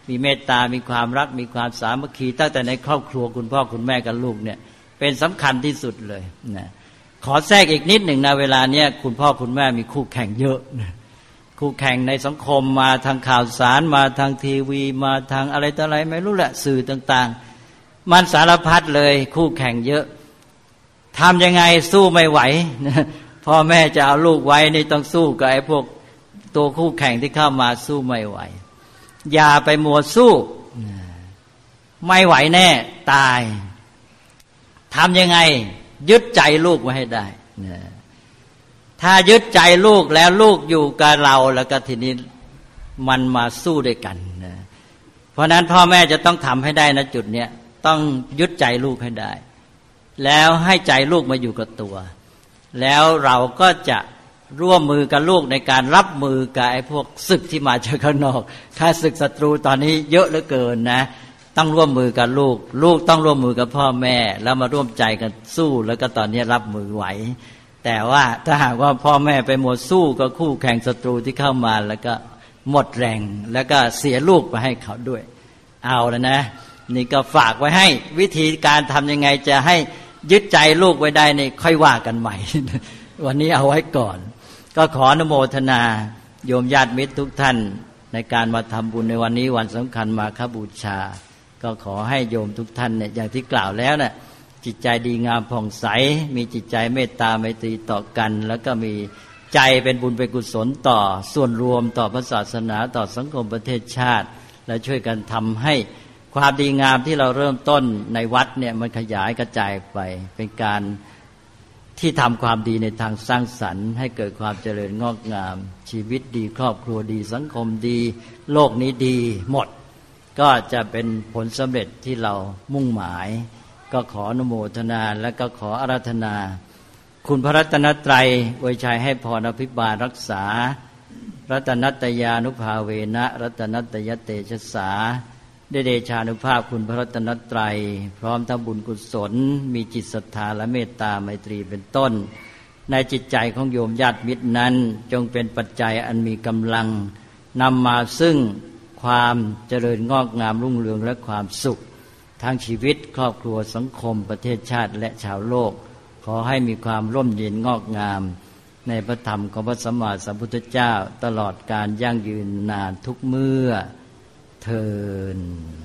มีเมตตามีความรักมีความสามัคคีตั้งแต่ในครอบครัวคุณพ่อคุณแม่กับลูกเนี่ยเป็นสำคัญที่สุดเลยนะขอแทรกอีกนิดหนึ่งนะเวลาเนี้ยคุณพ่อคุณแม่มีคู่แข่งเยอะนะคู่แข่งในสังคมมาทางข่าวสารมาทางทีวีมาทางอะไรต่ออะไรไม่รู้แหละสื่อต่างๆมันสารพัดเลยคู่แข่งเยอะทำยังไงสู้ไม่ไหวนะพ่อแม่จะเอาลูกไว้นี่ต้องสู้กับไอ้พวกตัวคู่แข่งที่เข้ามาสู้ไม่ไหวอย่าไปมัวสู้ไม่ไหวแน่ตายทำยังไงยึดใจลูกไว้ให้ได้ถ้ายึดใจลูกแล้วลูกอยู่กับเราแล้วก็ทีนี้มันมาสู้ด้วยกันเพราะนั้นพ่อแม่จะต้องทำให้ได้นะจุดเนี้ยต้องยึดใจลูกให้ได้แล้วให้ใจลูกมาอยู่กับตัวแล้วเราก็จะร่วมมือกับลูกในการรับมือกับไอ้พวกศึกที่มาจากข้างนอกถ้าศึกศัตรูตอนนี้เยอะเหลือเกินนะต้องร่วมมือกับลูกลูกต้องร่วมมือกับพ่อแม่แล้วมาร่วมใจกันสู้แล้วก็ตอนนี้รับมือไหวแต่ว่าถ้าหากว่าพ่อแม่ไปหมดสู้กับคู่แข่งศัตรูที่เข้ามาแล้วก็หมดแรงแล้วก็เสียลูกไปให้เขาด้วยเอาแล้วนะนี่ก็ฝากไว้ให้วิธีการทำยังไงจะให้ยึดใจลูกไว้ได้นี่ค่อยว่ากันใหม่ วันนี้เอาไว้ก่อนก็ขออนุโมทนาโยมญาติมิตรทุกท่านในการมาทำบุญในวันนี้วันสำคัญมาฆบูชาก็ขอให้โยมทุกท่านเนี่ยอย่างที่กล่าวแล้วน่ะจิตใจดีงามผ่องใสมีจิตใจเมตตาไมตรีต่อกันแล้วก็มีใจเป็นบุญเป็นกุศลต่อส่วนรวมต่อพระศาสนาต่อสังคมประเทศชาติและช่วยกันทำให้ความดีงามที่เราเริ่มต้นในวัดเนี่ยมันขยายกระจายไปเป็นการที่ทำความดีในทางสร้างสรรค์ให้เกิดความเจริญงอกงามชีวิตดีครอบครัวดีสังคมดีโลกนี้ดีหมดก็จะเป็นผลสำเร็จที่เรามุ่งหมายก็ขออนุโมทนาและก็ขออาราธนาคุณพระรัตนตรัยอวยชัยให้พรอภิบาลรักษารัตนัตยานุภาเวนะรัตนัตยเตชะสาได้เดชานุภาพคุณพระรัตนตรัยพร้อมทั้งบุญกุศลมีจิตศรัทธาและเมตตาไมตรีเป็นต้นในจิตใจของโยมญาติมิตรนั้นจงเป็นปัจจัยอันมีกำลังนำมาซึ่งความเจริญงอกงามรุ่งเรืองและความสุขทางชีวิตครอบครัวสังคมประเทศชาติและชาวโลกขอให้มีความร่มเย็นงอกงามในพระธรรมของพระสัมมาสัมพุทธเจ้าตลอดการยั่งยืนนานทุกเมื่อเทอญ